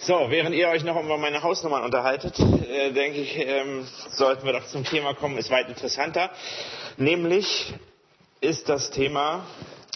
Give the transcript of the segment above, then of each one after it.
So, während ihr euch noch über meine Hausnummern unterhaltet, denke ich, sollten wir doch zum Thema kommen, ist weit interessanter. Nämlich ist das Thema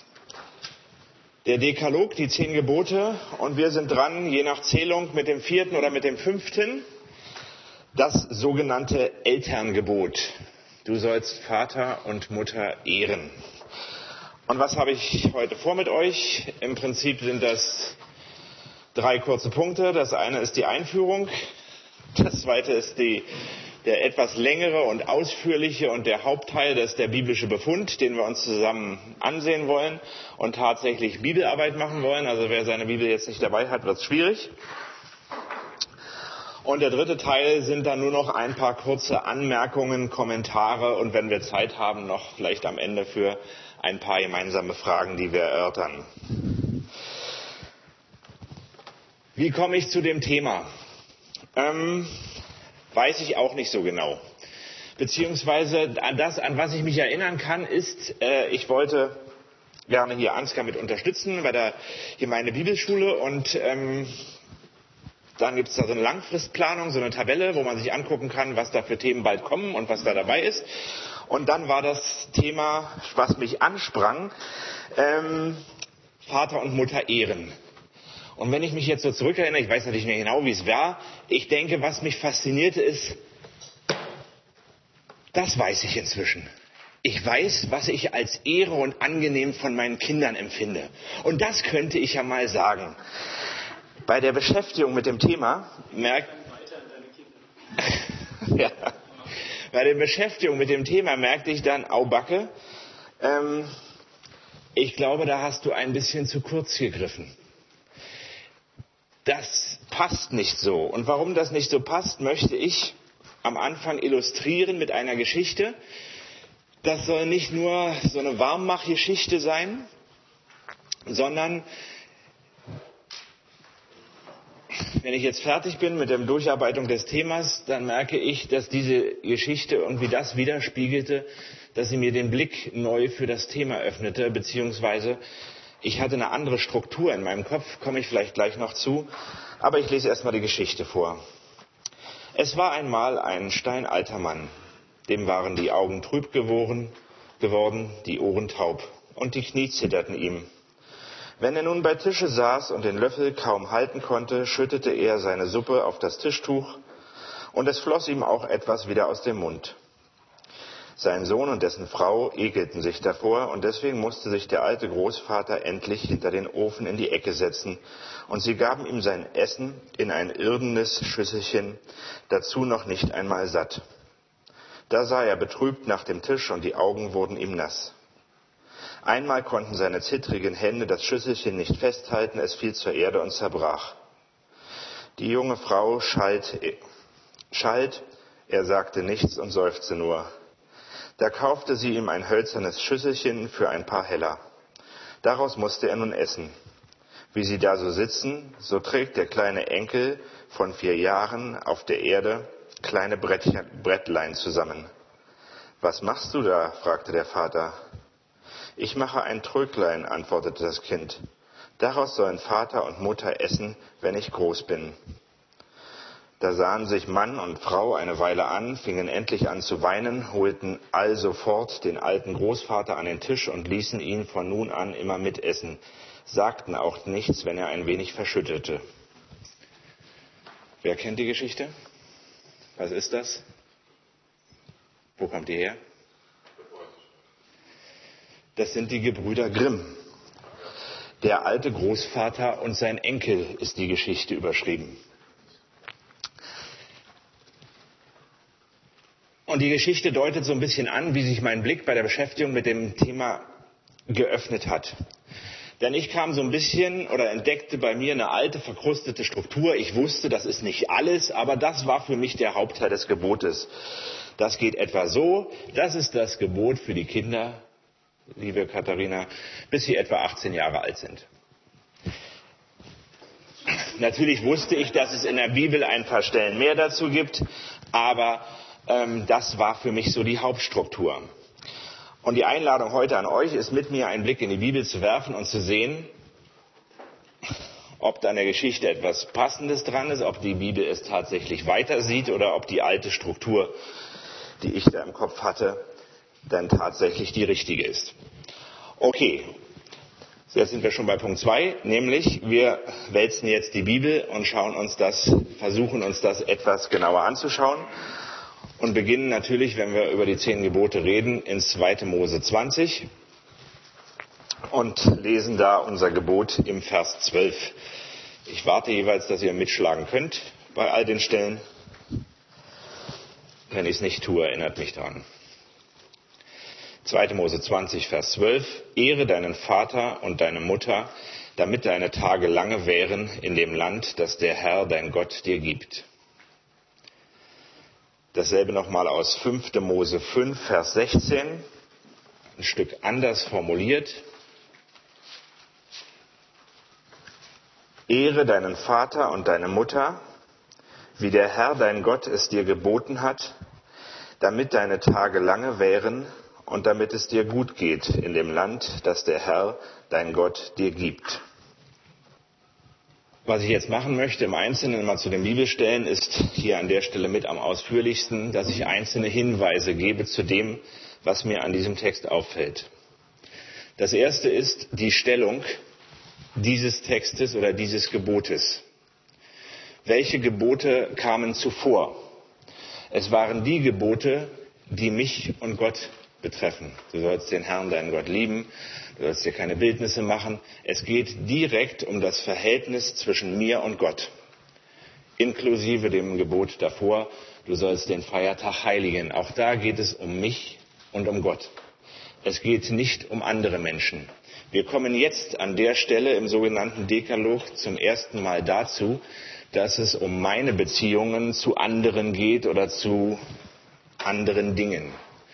der Dekalog, die 10 Gebote, und wir sind dran, je nach Zählung, mit dem 4. oder mit dem 5., das sogenannte Elterngebot. Du sollst Vater und Mutter ehren. Und was habe ich heute vor mit euch? Im Prinzip sind das 3 kurze Punkte. Das eine ist die Einführung. Das zweite ist der etwas längere und ausführliche und der Hauptteil, das ist der biblische Befund, den wir uns zusammen ansehen wollen und tatsächlich Bibelarbeit machen wollen. Also wer seine Bibel jetzt nicht dabei hat, wird es schwierig. Und der dritte Teil sind dann nur noch ein paar kurze Anmerkungen, Kommentare und wenn wir Zeit haben, noch vielleicht am Ende für ein paar gemeinsame Fragen, die wir erörtern. Wie komme ich zu dem Thema? Weiß ich auch nicht so genau. Beziehungsweise an was ich mich erinnern kann, ist, ich wollte gerne hier Ansgar mit unterstützen bei der Gemeinde Bibelschule und dann gibt es da so eine Langfristplanung, so eine Tabelle, wo man sich angucken kann, was da für Themen bald kommen und was da dabei ist. Und dann war das Thema, was mich ansprang, Vater und Mutter ehren. Und wenn ich mich jetzt so zurückerinnere, ich weiß natürlich nicht mehr genau, wie es war, ich denke, was mich faszinierte ist, das weiß ich inzwischen. Ich weiß, was ich als Ehre und angenehm von meinen Kindern empfinde. Und das könnte ich ja mal sagen. Bei der Beschäftigung mit dem Thema merke ich dann, au Backe, ich glaube, da hast du ein bisschen zu kurz gegriffen. Das passt nicht so. Und warum das nicht so passt, möchte ich am Anfang illustrieren mit einer Geschichte. Das soll nicht nur so eine Warmmachgeschichte sein, sondern wenn ich jetzt fertig bin mit der Durcharbeitung des Themas, dann merke ich, dass diese Geschichte irgendwie das widerspiegelte, dass sie mir den Blick neu für das Thema öffnete, beziehungsweise ich hatte eine andere Struktur in meinem Kopf, komme ich vielleicht gleich noch zu, aber ich lese erstmal die Geschichte vor. Es war einmal ein steinalter Mann, dem waren die Augen trüb geworden, die Ohren taub und die Knie zitterten ihm. Wenn er nun bei Tische saß und den Löffel kaum halten konnte, schüttete er seine Suppe auf das Tischtuch und es floss ihm auch etwas wieder aus dem Mund. Sein Sohn und dessen Frau ekelten sich davor und deswegen musste sich der alte Großvater endlich hinter den Ofen in die Ecke setzen und sie gaben ihm sein Essen in ein irdenes Schüsselchen, dazu noch nicht einmal satt. Da sah er betrübt nach dem Tisch und die Augen wurden ihm nass. Einmal konnten seine zittrigen Hände das Schüsselchen nicht festhalten, es fiel zur Erde und zerbrach. Die junge Frau schalt, er sagte nichts und seufzte nur. Da kaufte sie ihm ein hölzernes Schüsselchen für ein paar Heller. Daraus musste er nun essen. Wie sie da so sitzen, so trägt der kleine Enkel von 4 Jahren auf der Erde kleine Brettlein zusammen. Was machst du da? Fragte der Vater. Ich mache ein Tröglein, antwortete das Kind. Daraus sollen Vater und Mutter essen, wenn ich groß bin. Da sahen sich Mann und Frau eine Weile an, fingen endlich an zu weinen, holten alsofort den alten Großvater an den Tisch und ließen ihn von nun an immer mitessen, sagten auch nichts, wenn er ein wenig verschüttete. Wer kennt die Geschichte? Was ist das? Wo kommt die her? Das sind die Gebrüder Grimm. Der alte Großvater und sein Enkel ist die Geschichte überschrieben. Und die Geschichte deutet so ein bisschen an, wie sich mein Blick bei der Beschäftigung mit dem Thema geöffnet hat. Denn ich kam so ein bisschen oder entdeckte bei mir eine alte, verkrustete Struktur. Ich wusste, das ist nicht alles, aber das war für mich der Hauptteil des Gebotes. Das geht etwa so, das ist das Gebot für die Kinder, liebe Katharina, bis sie etwa 18 Jahre alt sind. Natürlich wusste ich, dass es in der Bibel ein paar Stellen mehr dazu gibt, aber das war für mich so die Hauptstruktur. Und die Einladung heute an euch ist, mit mir einen Blick in die Bibel zu werfen und zu sehen, ob da an der Geschichte etwas Passendes dran ist, ob die Bibel es tatsächlich weiter sieht oder ob die alte Struktur, die ich da im Kopf hatte, dann tatsächlich die richtige ist. Okay, jetzt sind wir schon bei Punkt 2, nämlich wir wälzen jetzt die Bibel und versuchen uns das etwas genauer anzuschauen und beginnen natürlich, wenn wir über die 10 Gebote reden, in 2. Mose 20 und lesen da unser Gebot im Vers 12. Ich warte jeweils, dass ihr mitschlagen könnt bei all den Stellen. Wenn ich es nicht tue, erinnert mich daran. 2. Mose 20, Vers 12. Ehre deinen Vater und deine Mutter, damit deine Tage lange wären in dem Land, das der Herr, dein Gott, dir gibt. Dasselbe nochmal aus 5. Mose 5, Vers 16. Ein Stück anders formuliert. Ehre deinen Vater und deine Mutter, wie der Herr, dein Gott, es dir geboten hat, damit deine Tage lange wären und damit es dir gut geht in dem Land, das der Herr, dein Gott, dir gibt. Was ich jetzt machen möchte, im Einzelnen mal zu den Bibelstellen, ist hier an der Stelle mit am ausführlichsten, dass ich einzelne Hinweise gebe zu dem, was mir an diesem Text auffällt. Das erste ist die Stellung dieses Textes oder dieses Gebotes. Welche Gebote kamen zuvor? Es waren die Gebote, die mich und Gott betreffen. Du sollst den Herrn, deinen Gott, lieben. Du sollst dir keine Bildnisse machen. Es geht direkt um das Verhältnis zwischen mir und Gott. Inklusive dem Gebot davor, du sollst den Feiertag heiligen. Auch da geht es um mich und um Gott. Es geht nicht um andere Menschen. Wir kommen jetzt an der Stelle im sogenannten Dekalog zum ersten Mal dazu, dass es um meine Beziehungen zu anderen geht oder zu anderen Dingen.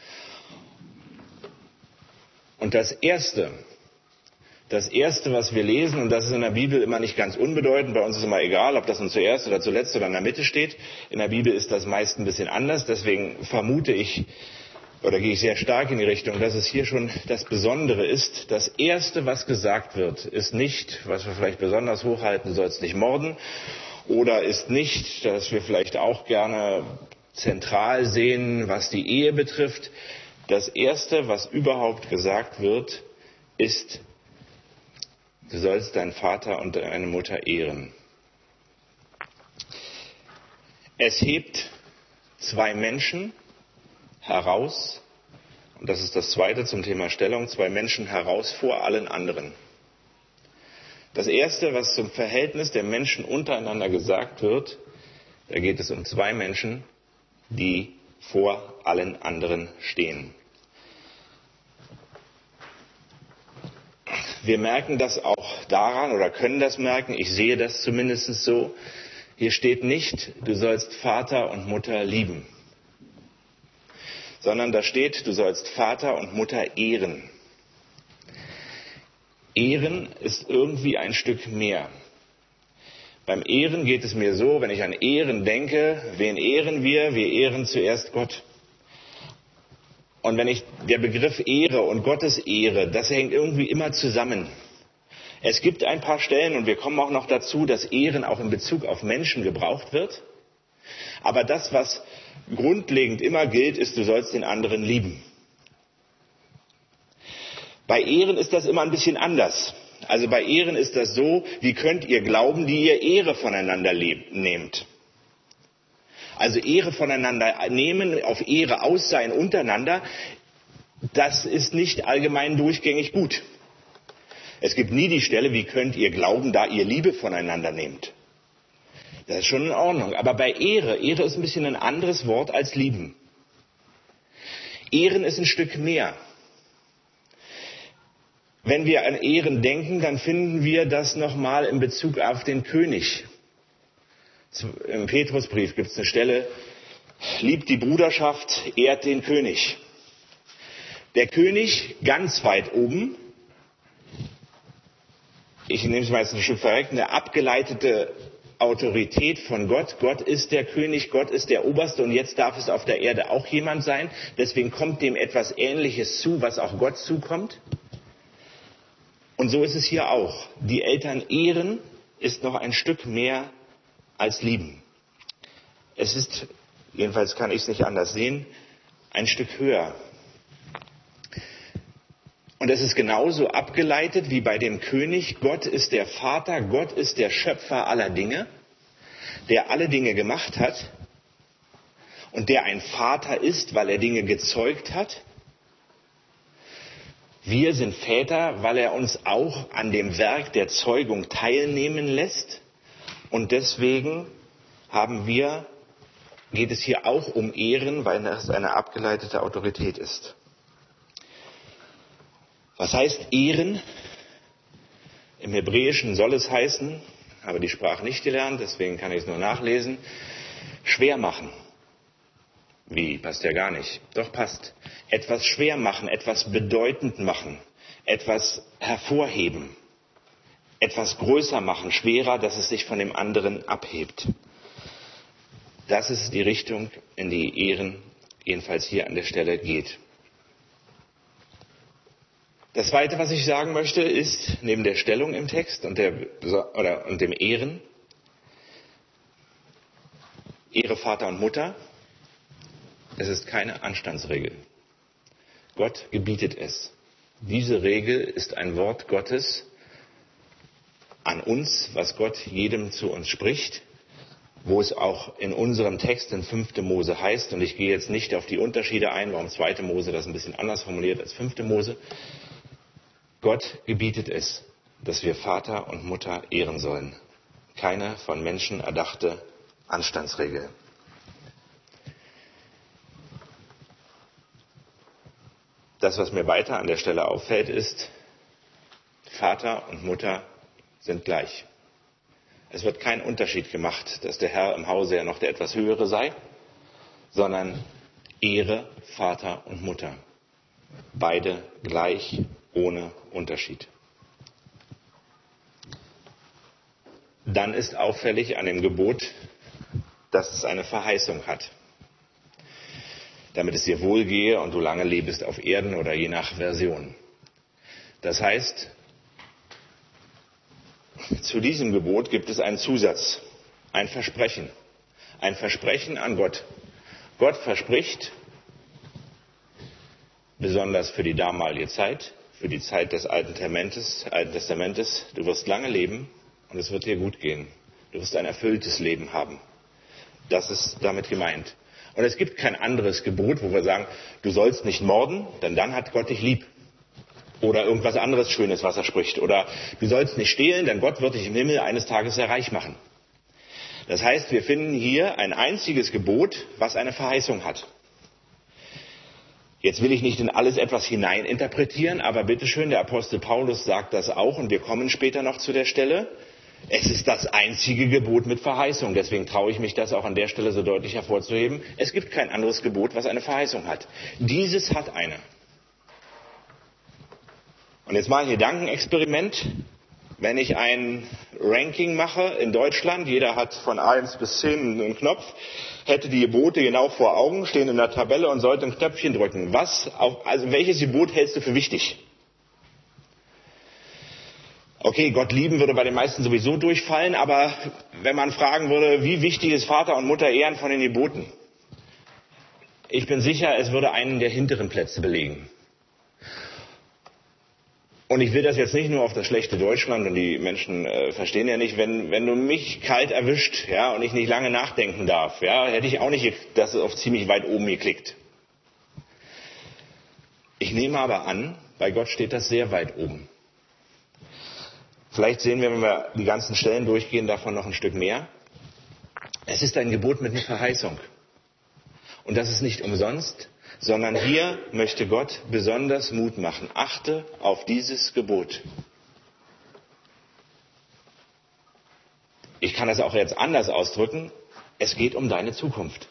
Und das Erste, was wir lesen, und das ist in der Bibel immer nicht ganz unbedeutend, bei uns ist immer egal, ob das nun zuerst oder zuletzt oder in der Mitte steht. In der Bibel ist das meist ein bisschen anders, deswegen vermute ich, oder gehe ich sehr stark in die Richtung, dass es hier schon das Besondere ist. Das Erste, was gesagt wird, ist nicht, was wir vielleicht besonders hochhalten, du sollst nicht morden, oder ist nicht, dass wir vielleicht auch gerne zentral sehen, was die Ehe betrifft. Das Erste, was überhaupt gesagt wird, ist, du sollst deinen Vater und deine Mutter ehren. Es hebt 2 Menschen heraus, und das ist das Zweite zum Thema Stellung, 2 Menschen heraus vor allen anderen. Das Erste, was zum Verhältnis der Menschen untereinander gesagt wird, da geht es um 2 Menschen, die vor allen anderen stehen. Wir merken das auch daran oder können das merken, ich sehe das zumindest so, hier steht nicht, du sollst Vater und Mutter lieben, sondern da steht, du sollst Vater und Mutter ehren. Ehren ist irgendwie ein Stück mehr. Beim Ehren geht es mir so, wenn ich an Ehren denke, wen ehren wir? Wir ehren zuerst Gott. Und wenn ich der Begriff Ehre und Gottes Ehre, das hängt irgendwie immer zusammen. Es gibt ein paar Stellen, und wir kommen auch noch dazu, dass Ehren auch in Bezug auf Menschen gebraucht wird. Aber das, was grundlegend immer gilt, ist, du sollst den anderen lieben. Bei Ehren ist das immer ein bisschen anders. Also bei Ehren ist das so, wie könnt ihr glauben, die ihr Ehre voneinander nehmt. Also Ehre voneinander nehmen, auf Ehre aus sein untereinander, das ist nicht allgemein durchgängig gut. Es gibt nie die Stelle, wie könnt ihr glauben, da ihr Liebe voneinander nehmt. Das ist schon in Ordnung. Aber bei Ehre ist ein bisschen ein anderes Wort als lieben. Ehren ist ein Stück mehr. Wenn wir an Ehren denken, dann finden wir das nochmal in Bezug auf den König. Im Petrusbrief gibt es eine Stelle, liebt die Bruderschaft, ehrt den König. Der König ganz weit oben, ich nehme es mal jetzt ein Stück verreckt, eine abgeleitete Autorität von Gott. Gott ist der König, Gott ist der Oberste und jetzt darf es auf der Erde auch jemand sein. Deswegen kommt dem etwas Ähnliches zu, was auch Gott zukommt. Und so ist es hier auch. Die Eltern ehren ist noch ein Stück mehr als lieben. Es ist, jedenfalls kann ich es nicht anders sehen, ein Stück höher. Und es ist genauso abgeleitet wie bei dem König. Gott ist der Vater, Gott ist der Schöpfer aller Dinge, der alle Dinge gemacht hat und der ein Vater ist, weil er Dinge gezeugt hat. Wir sind Väter, weil er uns auch an dem Werk der Zeugung teilnehmen lässt. Und deswegen geht es hier auch um Ehren, weil das eine abgeleitete Autorität ist. Was heißt Ehren? Im Hebräischen soll es heißen, habe die Sprache nicht gelernt, deswegen kann ich es nur nachlesen, schwer machen. Wie? Passt ja gar nicht. Doch passt. Etwas schwer machen, etwas bedeutend machen, etwas hervorheben, etwas größer machen, schwerer, dass es sich von dem anderen abhebt. Das ist die Richtung, in die Ehren jedenfalls hier an der Stelle geht. Das Zweite, was ich sagen möchte, ist, neben der Stellung im Text und dem Ehren, Ehre Vater und Mutter, es ist keine Anstandsregel. Gott gebietet es. Diese Regel ist ein Wort Gottes an uns, was Gott jedem zu uns spricht, wo es auch in unserem Text in 5. Mose heißt, und ich gehe jetzt nicht auf die Unterschiede ein, warum 2. Mose das ein bisschen anders formuliert als 5. Mose. Gott gebietet es, dass wir Vater und Mutter ehren sollen. Keine von Menschen erdachte Anstandsregel. Das, was mir weiter an der Stelle auffällt, ist, Vater und Mutter sind gleich. Es wird kein Unterschied gemacht, dass der Herr im Hause ja noch der etwas Höhere sei, sondern Ehre Vater und Mutter. Beide gleich, ohne Unterschied. Dann ist auffällig an dem Gebot, dass es eine Verheißung hat. Damit es dir wohlgehe und du lange lebst auf Erden oder je nach Version. Das heißt, zu diesem Gebot gibt es einen Zusatz, ein Versprechen an Gott. Gott verspricht, besonders für die damalige Zeit, für die Zeit des Alten Testamentes, du wirst lange leben und es wird dir gut gehen. Du wirst ein erfülltes Leben haben. Das ist damit gemeint. Und es gibt kein anderes Gebot, wo wir sagen, du sollst nicht morden, denn dann hat Gott dich lieb. Oder irgendwas anderes Schönes, was er spricht. Oder du sollst nicht stehlen, denn Gott wird dich im Himmel eines Tages sehr reich machen. Das heißt, wir finden hier ein einziges Gebot, was eine Verheißung hat. Jetzt will ich nicht in alles etwas hineininterpretieren, aber bitteschön, der Apostel Paulus sagt das auch und wir kommen später noch zu der Stelle. Es ist das einzige Gebot mit Verheißung. Deswegen traue ich mich, das auch an der Stelle so deutlich hervorzuheben. Es gibt kein anderes Gebot, was eine Verheißung hat. Dieses hat eine. Und jetzt mal ein Gedankenexperiment. Wenn ich ein Ranking mache in Deutschland, jeder hat von 1 bis 10 einen Knopf, hätte die Gebote genau vor Augen, stehen in der Tabelle und sollte ein Knöpfchen drücken. Welches Gebot hältst du für wichtig? Okay, Gott lieben würde bei den meisten sowieso durchfallen, aber wenn man fragen würde, wie wichtig ist Vater und Mutter ehren von den Geboten? Ich bin sicher, es würde einen der hinteren Plätze belegen. Und ich will das jetzt nicht nur auf das schlechte Deutschland, und die Menschen verstehen ja nicht, wenn du mich kalt erwischt, ja, und ich nicht lange nachdenken darf, ja, hätte ich auch nicht das auf ziemlich weit oben geklickt. Ich nehme aber an, bei Gott steht das sehr weit oben. Vielleicht sehen wir, wenn wir die ganzen Stellen durchgehen, davon noch ein Stück mehr. Es ist ein Gebot mit einer Verheißung. Und das ist nicht umsonst, sondern hier möchte Gott besonders Mut machen. Achte auf dieses Gebot. Ich kann das auch jetzt anders ausdrücken. Es geht um deine Zukunft.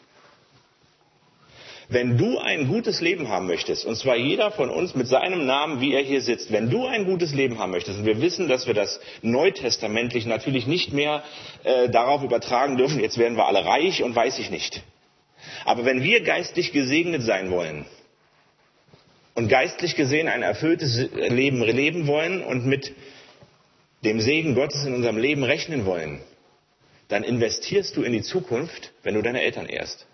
Wenn du ein gutes Leben haben möchtest, und zwar jeder von uns mit seinem Namen, wie er hier sitzt, wenn du ein gutes Leben haben möchtest, und wir wissen, dass wir das neutestamentlich natürlich nicht mehr darauf übertragen dürfen, jetzt werden wir alle reich und weiß ich nicht. Aber wenn wir geistlich gesegnet sein wollen und geistlich gesehen ein erfülltes Leben leben wollen und mit dem Segen Gottes in unserem Leben rechnen wollen, dann investierst du in die Zukunft, wenn du deine Eltern ehrst.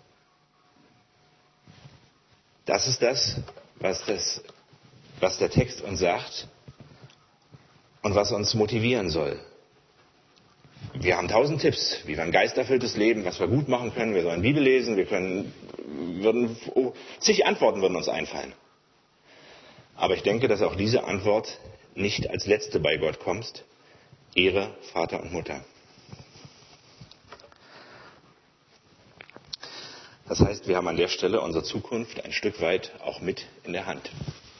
Das ist das, was der Text uns sagt und was uns motivieren soll. Wir haben 1000 Tipps, wie wir ein geisterfülltes Leben, was wir gut machen können. Wir sollen Bibel lesen, zig Antworten würden uns einfallen. Aber ich denke, dass auch diese Antwort nicht als letzte bei Gott kommt. Ehre Vater und Mutter. Das heißt, wir haben an der Stelle unsere Zukunft ein Stück weit auch mit in der Hand.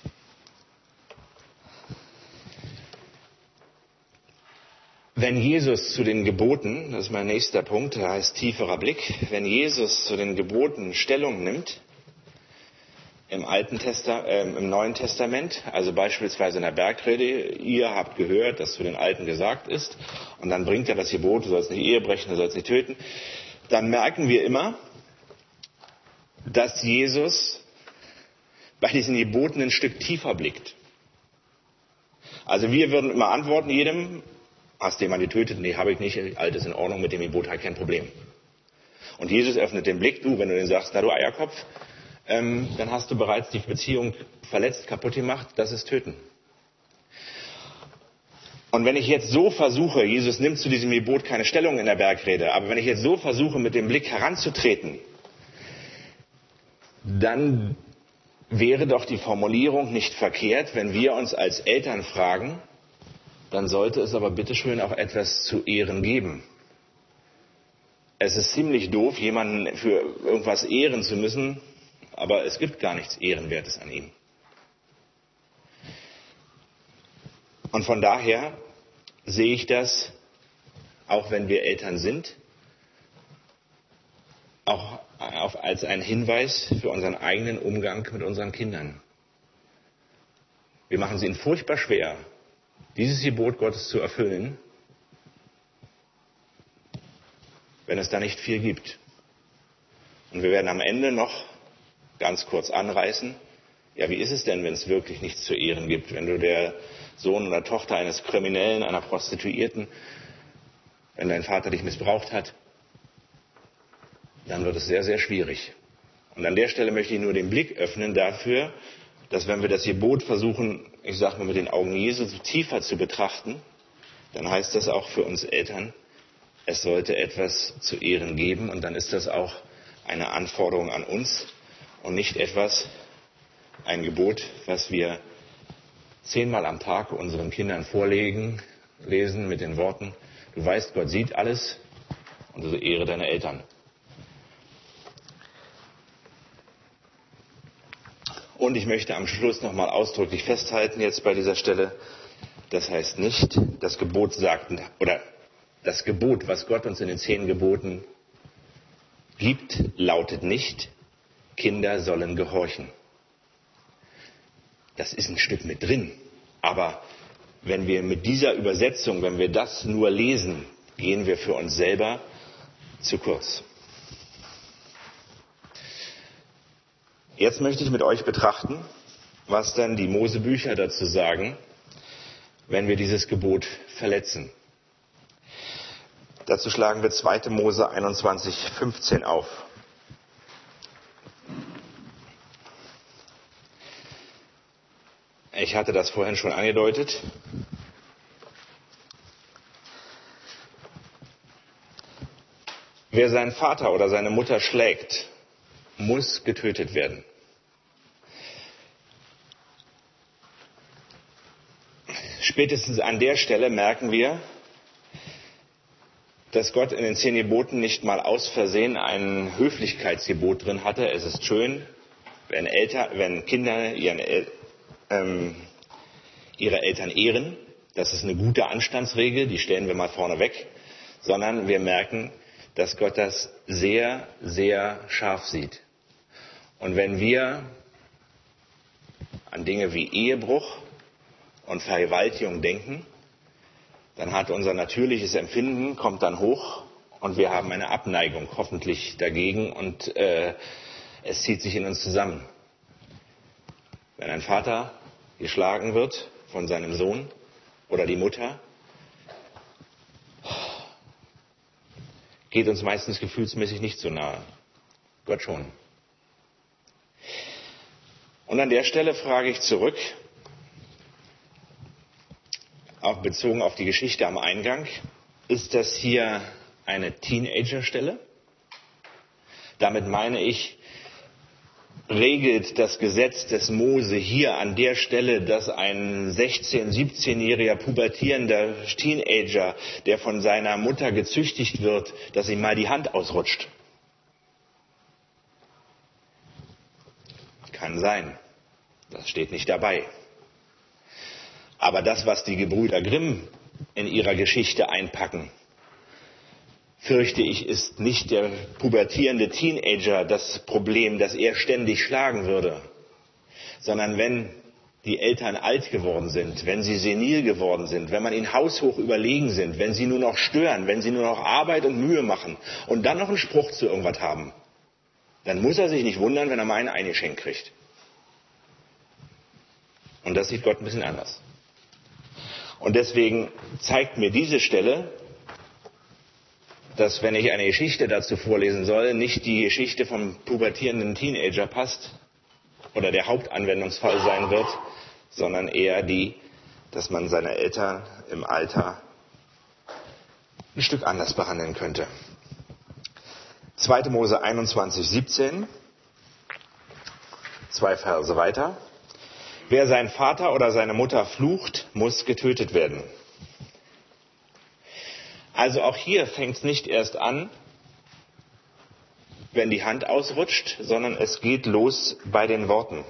Wenn Jesus zu den Geboten, das ist mein nächster Punkt, der heißt tieferer Blick, wenn Jesus zu den Geboten Stellung nimmt, im Neuen Testament, also beispielsweise in der Bergrede, ihr habt gehört, dass zu den Alten gesagt ist, und dann bringt er das Gebot, du sollst nicht Ehe brechen, du sollst nicht töten, dann merken wir immer, dass Jesus bei diesen Geboten ein Stück tiefer blickt. Also wir würden immer antworten jedem, hast du jemanden getötet? Nee, habe ich nicht, alt ist in Ordnung, mit dem Gebot halt kein Problem. Und Jesus öffnet den Blick, wenn du den sagst, na du Eierkopf, dann hast du bereits die Beziehung verletzt, kaputt gemacht, das ist Töten. Und wenn ich jetzt so versuche, Jesus nimmt zu diesem Gebot keine Stellung in der Bergrede, aber wenn ich jetzt so versuche, mit dem Blick heranzutreten, dann wäre doch die Formulierung nicht verkehrt, wenn wir uns als Eltern fragen, dann sollte es aber bitteschön auch etwas zu ehren geben. Es ist ziemlich doof, jemanden für irgendwas ehren zu müssen, aber es gibt gar nichts Ehrenwertes an ihm. Und von daher sehe ich das, auch wenn wir Eltern sind, auch als einen Hinweis für unseren eigenen Umgang mit unseren Kindern. Wir machen es ihnen furchtbar schwer, dieses Gebot Gottes zu erfüllen, wenn es da nicht viel gibt. Und wir werden am Ende noch ganz kurz anreißen, ja, wie ist es denn, wenn es wirklich nichts zu ehren gibt? Wenn du der Sohn oder Tochter eines Kriminellen, einer Prostituierten, wenn dein Vater dich missbraucht hat, dann wird es sehr, sehr schwierig. Und an der Stelle möchte ich nur den Blick öffnen dafür, dass wenn wir das Gebot versuchen, ich sage mal mit den Augen Jesu tiefer zu betrachten, dann heißt das auch für uns Eltern, es sollte etwas zu ehren geben und dann ist das auch eine Anforderung an uns und nicht ein Gebot, was wir 10-mal am Tag unseren Kindern lesen mit den Worten, du weißt, Gott sieht alles und so ehre deine Eltern. Und ich möchte am Schluss nochmal ausdrücklich festhalten, jetzt bei dieser Stelle, das heißt nicht, das Gebot das Gebot, was Gott uns in den 10 Geboten gibt, lautet nicht, Kinder sollen gehorchen. Das ist ein Stück mit drin. Aber wenn wir mit dieser Übersetzung, wenn wir das nur lesen, gehen wir für uns selber zu kurz. Jetzt möchte ich mit euch betrachten, was dann die Mosebücher dazu sagen, wenn wir dieses Gebot verletzen. Dazu schlagen wir 2. Mose 21,15 auf. Ich hatte das vorhin schon angedeutet. Wer seinen Vater oder seine Mutter schlägt, muss getötet werden. Spätestens an der Stelle merken wir, dass Gott in den 10 Geboten nicht mal aus Versehen ein Höflichkeitsgebot drin hatte. Es ist schön, wenn Kinder ihre Eltern ehren. Das ist eine gute Anstandsregel, die stellen wir mal vorne weg. Sondern wir merken, dass Gott das sehr, sehr scharf sieht. Und wenn wir an Dinge wie Ehebruch und Vergewaltigung denken, dann hat unser natürliches Empfinden, kommt dann hoch und wir haben eine Abneigung hoffentlich dagegen und es zieht sich in uns zusammen. Wenn ein Vater geschlagen wird von seinem Sohn oder die Mutter, geht uns meistens gefühlsmäßig nicht so nahe. Gott schon. Und an der Stelle frage ich zurück, auch bezogen auf die Geschichte am Eingang, ist das hier eine Teenagerstelle? Damit meine ich, regelt das Gesetz des Mose hier an der Stelle, dass ein 16-, 17-jähriger pubertierender Teenager, der von seiner Mutter gezüchtigt wird, dass ihm mal die Hand ausrutscht? Kann sein. Das steht nicht dabei. Aber das, was die Gebrüder Grimm in ihrer Geschichte einpacken, fürchte ich, ist nicht der pubertierende Teenager das Problem, das er ständig schlagen würde, sondern wenn die Eltern alt geworden sind, wenn sie senil geworden sind, wenn man ihnen haushoch überlegen sind, wenn sie nur noch stören, wenn sie nur noch Arbeit und Mühe machen und dann noch einen Spruch zu irgendwas haben, dann muss er sich nicht wundern, wenn er mal einen eingeschenkt kriegt. Und das sieht Gott ein bisschen anders. Und deswegen zeigt mir diese Stelle, dass, wenn ich eine Geschichte dazu vorlesen soll, nicht die Geschichte vom pubertierenden Teenager passt oder der Hauptanwendungsfall sein wird, sondern eher die, dass man seine Eltern im Alter ein Stück anders behandeln könnte. 2. Mose 21, 17, 2 Verse weiter. Wer seinen Vater oder seine Mutter flucht, muss getötet werden. Also auch hier fängt es nicht erst an, wenn die Hand ausrutscht, sondern es geht los bei den Worten.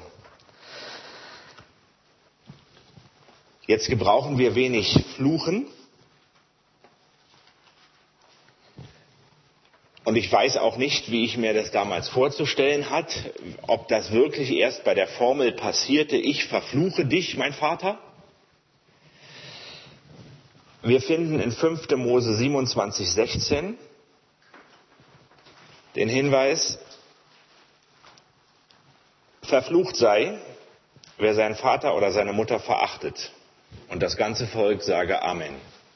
Jetzt gebrauchen wir wenig fluchen. Und ich weiß auch nicht, wie ich mir das damals vorzustellen hat, ob das wirklich erst bei der Formel passierte, ich verfluche dich, mein Vater. Wir finden in 5. Mose 27, 16 den Hinweis, verflucht sei, wer seinen Vater oder seine Mutter verachtet. Und das ganze Volk sage Amen.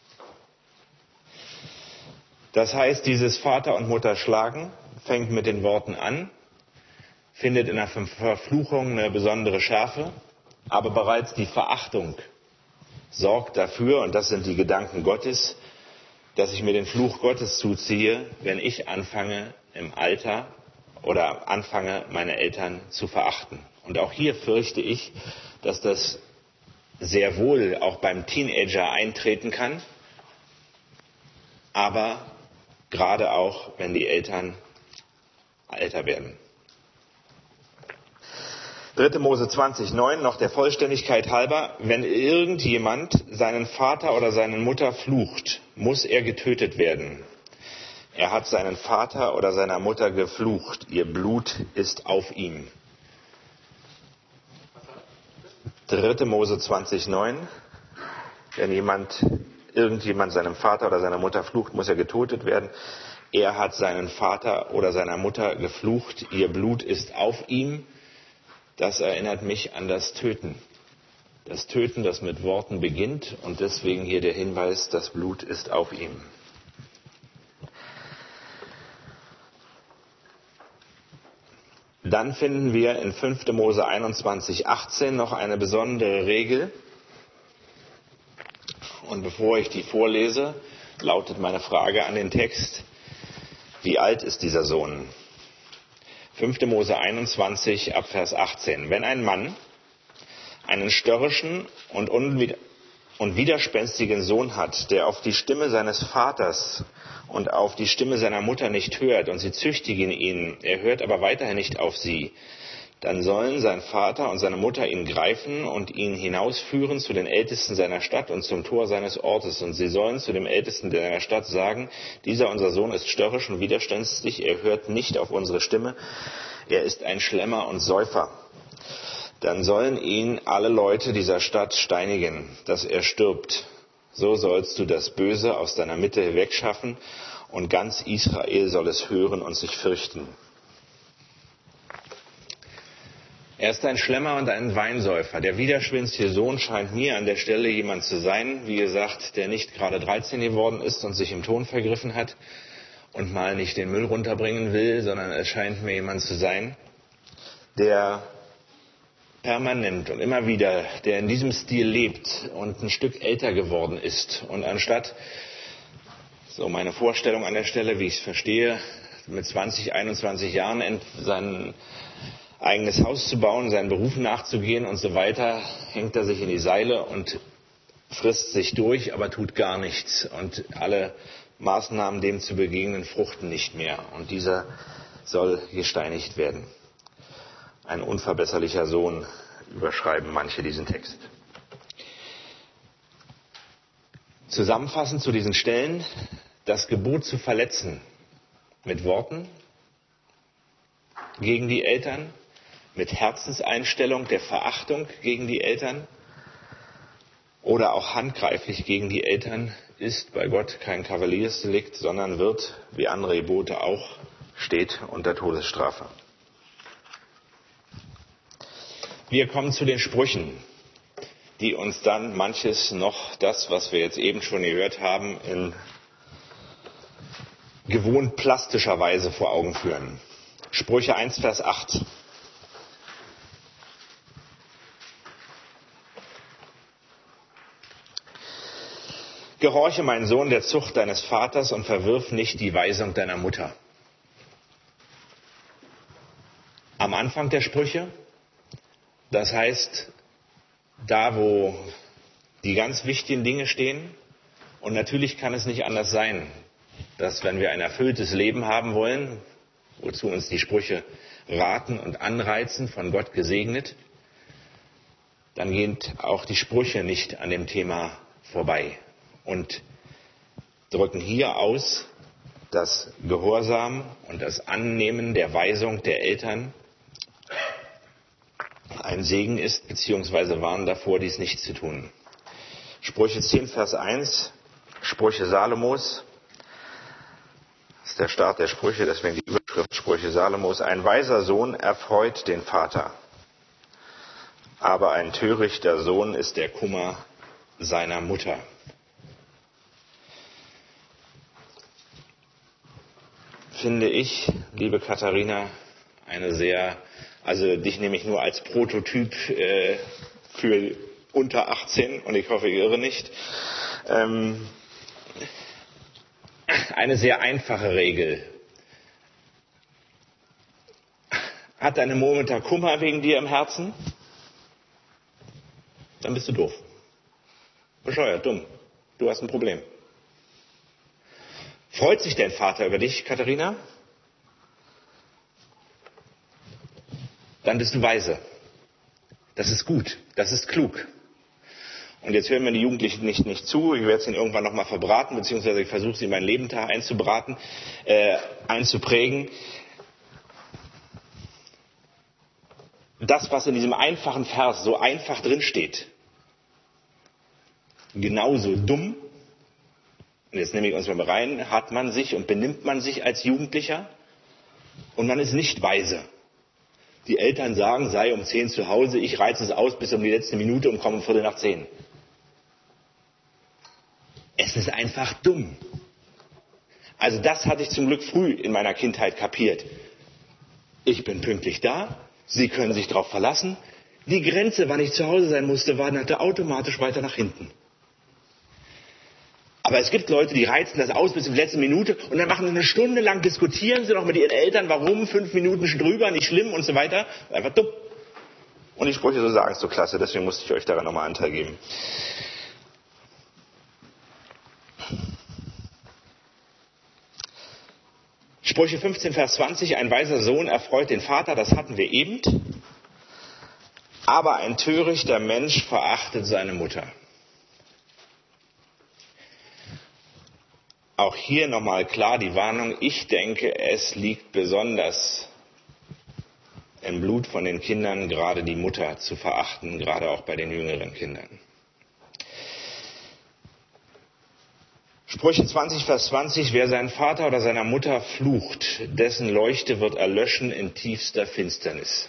Das heißt, dieses Vater und Mutter schlagen fängt mit den Worten an, findet in der Verfluchung eine besondere Schärfe, aber bereits die Verachtung sorgt dafür, und das sind die Gedanken Gottes, dass ich mir den Fluch Gottes zuziehe, wenn ich anfange im Alter oder anfange, meine Eltern zu verachten. Und auch hier fürchte ich, dass das sehr wohl auch beim Teenager eintreten kann, aber gerade auch, wenn die Eltern älter werden. 3. Mose 20, 9, noch der Vollständigkeit halber, wenn irgendjemand seinen Vater oder seine Mutter flucht, muss er getötet werden. Er hat seinen Vater oder seiner Mutter geflucht, ihr Blut ist auf ihm. 3. Mose 20, 9, wenn irgendjemand seinem Vater oder seiner Mutter flucht, muss er getötet werden. Er hat seinen Vater oder seiner Mutter geflucht, ihr Blut ist auf ihm. Das erinnert mich an das Töten. Das Töten, das mit Worten beginnt, und deswegen hier der Hinweis, das Blut ist auf ihm. Dann finden wir in 5. Mose 21, 18 noch eine besondere Regel. Und bevor ich die vorlese, lautet meine Frage an den Text: Wie alt ist dieser Sohn? 5. Mose 21, ab Vers 18. Wenn ein Mann einen störrischen und widerspenstigen Sohn hat, der auf die Stimme seines Vaters und auf die Stimme seiner Mutter nicht hört, und sie züchtigen ihn, er hört aber weiterhin nicht auf sie, dann sollen sein Vater und seine Mutter ihn greifen und ihn hinausführen zu den Ältesten seiner Stadt und zum Tor seines Ortes. Und sie sollen zu dem Ältesten seiner Stadt sagen: Dieser unser Sohn ist störrisch und widerspenstig, er hört nicht auf unsere Stimme, er ist ein Schlemmer und Säufer. Dann sollen ihn alle Leute dieser Stadt steinigen, dass er stirbt. So sollst du das Böse aus deiner Mitte wegschaffen, und ganz Israel soll es hören und sich fürchten. Er ist ein Schlemmer und ein Weinsäufer. Der widerspenstige Sohn scheint mir an der Stelle jemand zu sein, wie gesagt, der nicht gerade 13 geworden ist und sich im Ton vergriffen hat, und mal nicht den Müll runterbringen will, sondern es scheint mir jemand zu sein, der permanent und immer wieder, der in diesem Stil lebt und ein Stück älter geworden ist. Und anstatt, so meine Vorstellung an der Stelle, wie ich es verstehe, mit 20, 21 Jahren sein eigenes Haus zu bauen, seinen Berufen nachzugehen und so weiter, hängt er sich in die Seile und frisst sich durch, aber tut gar nichts. Und alle Maßnahmen, dem zu begegnen, fruchten nicht mehr. Und dieser soll gesteinigt werden. Ein unverbesserlicher Sohn, überschreiben manche diesen Text. Zusammenfassend zu diesen Stellen: Das Gebot zu verletzen mit Worten gegen die Eltern, mit Herzenseinstellung der Verachtung gegen die Eltern oder auch handgreiflich gegen die Eltern, ist bei Gott kein Kavaliersdelikt, sondern wird, wie andere Gebote auch, steht unter Todesstrafe. Wir kommen zu den Sprüchen, die uns dann manches noch, das, was wir jetzt eben schon gehört haben, in gewohnt plastischer Weise vor Augen führen. Sprüche 1, Vers 8. Gehorche, mein Sohn, der Zucht deines Vaters und verwirf nicht die Weisung deiner Mutter. Am Anfang der Sprüche, das heißt, da wo die ganz wichtigen Dinge stehen, und natürlich kann es nicht anders sein, dass wenn wir ein erfülltes Leben haben wollen, wozu uns die Sprüche raten und anreizen, von Gott gesegnet, dann gehen auch die Sprüche nicht an dem Thema vorbei und drücken hier aus, dass Gehorsam und das Annehmen der Weisung der Eltern ein Segen ist, beziehungsweise warnen davor, dies nicht zu tun. Sprüche 10, Vers 1, Sprüche Salomos, das ist der Start der Sprüche, deswegen die Überschrift Sprüche Salomos. Ein weiser Sohn erfreut den Vater, aber ein törichter Sohn ist der Kummer seiner Mutter. Finde ich, liebe Katharina, eine sehr, also dich nehme ich nur als Prototyp für unter 18 und ich hoffe, ich irre nicht, eine sehr einfache Regel. Hat deine Mutter Kummer wegen dir im Herzen? Dann bist du doof. Bescheuert, dumm. Du hast ein Problem. Freut sich dein Vater über dich, Katharina? Dann bist du weise. Das ist gut. Das ist klug. Und jetzt hören mir die Jugendlichen nicht zu. Ich werde es ihnen irgendwann nochmal verbraten, beziehungsweise ich versuche sie in mein Leben einzuprägen. Das, was in diesem einfachen Vers so einfach drinsteht, genauso dumm, und jetzt nehme ich uns mal rein, hat man sich und benimmt man sich als Jugendlicher und man ist nicht weise. Die Eltern sagen, sei um 10 zu Hause, ich reize es aus bis um die letzte Minute und komme um 9:15. Es ist einfach dumm. Also das hatte ich zum Glück früh in meiner Kindheit kapiert. Ich bin pünktlich da, Sie können sich darauf verlassen. Die Grenze, wann ich zu Hause sein musste, wanderte automatisch weiter nach hinten. Aber es gibt Leute, die reizen das aus bis zur letzten Minute und dann machen sie eine Stunde lang, diskutieren sie noch mit ihren Eltern, warum, 5 Minuten schon drüber, nicht schlimm und so weiter. Einfach dumm. Und die Sprüche so sagen es so klasse, deswegen musste ich euch daran nochmal Anteil geben. Sprüche 15, Vers 20, ein weiser Sohn erfreut den Vater, das hatten wir eben. Aber ein törichter Mensch verachtet seine Mutter. Auch hier nochmal klar die Warnung, ich denke, es liegt besonders im Blut von den Kindern, gerade die Mutter zu verachten, gerade auch bei den jüngeren Kindern. Sprüche 20, Vers 20, wer seinen Vater oder seiner Mutter flucht, dessen Leuchte wird erlöschen in tiefster Finsternis.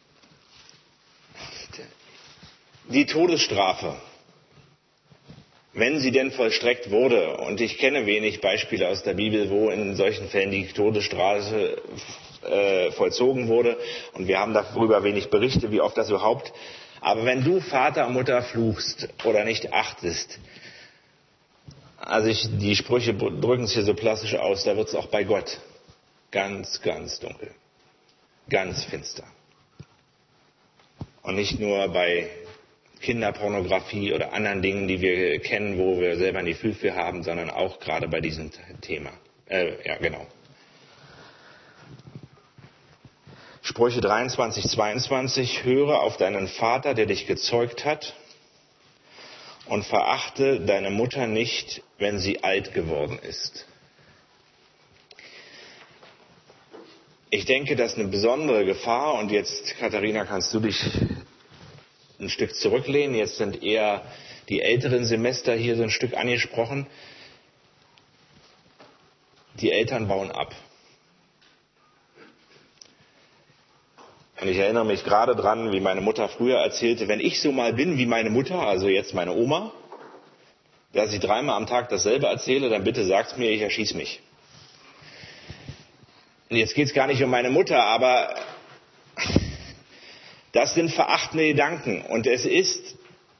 Die Todesstrafe. wenn sie denn vollstreckt wurde. Und ich kenne wenig Beispiele aus der Bibel, wo in solchen Fällen die Todesstrafe vollzogen wurde. Und wir haben darüber wenig Berichte, wie oft das überhaupt. Aber wenn du Vater und Mutter fluchst oder nicht achtest, also die Sprüche drücken es hier so plastisch aus, da wird es auch bei Gott ganz, ganz dunkel, ganz finster. Und nicht nur bei Kinderpornografie oder anderen Dingen, die wir kennen, wo wir selber ein Gefühl für haben, sondern auch gerade bei diesem Thema. Genau. Sprüche 23, 22, höre auf deinen Vater, der dich gezeugt hat, und verachte deine Mutter nicht, wenn sie alt geworden ist. Ich denke, dass eine besondere Gefahr, und jetzt, Katharina, kannst du dich ein Stück zurücklehnen, jetzt sind eher die älteren Semester hier so ein Stück angesprochen, die Eltern bauen ab. Und ich erinnere mich gerade dran, wie meine Mutter früher erzählte, wenn ich so mal bin wie meine Mutter, also jetzt meine Oma, dass ich 3-mal am Tag dasselbe erzähle, dann bitte sagt's mir, ich erschieß mich. Und jetzt geht's gar nicht um meine Mutter, aber das sind verachtende Gedanken. Und es ist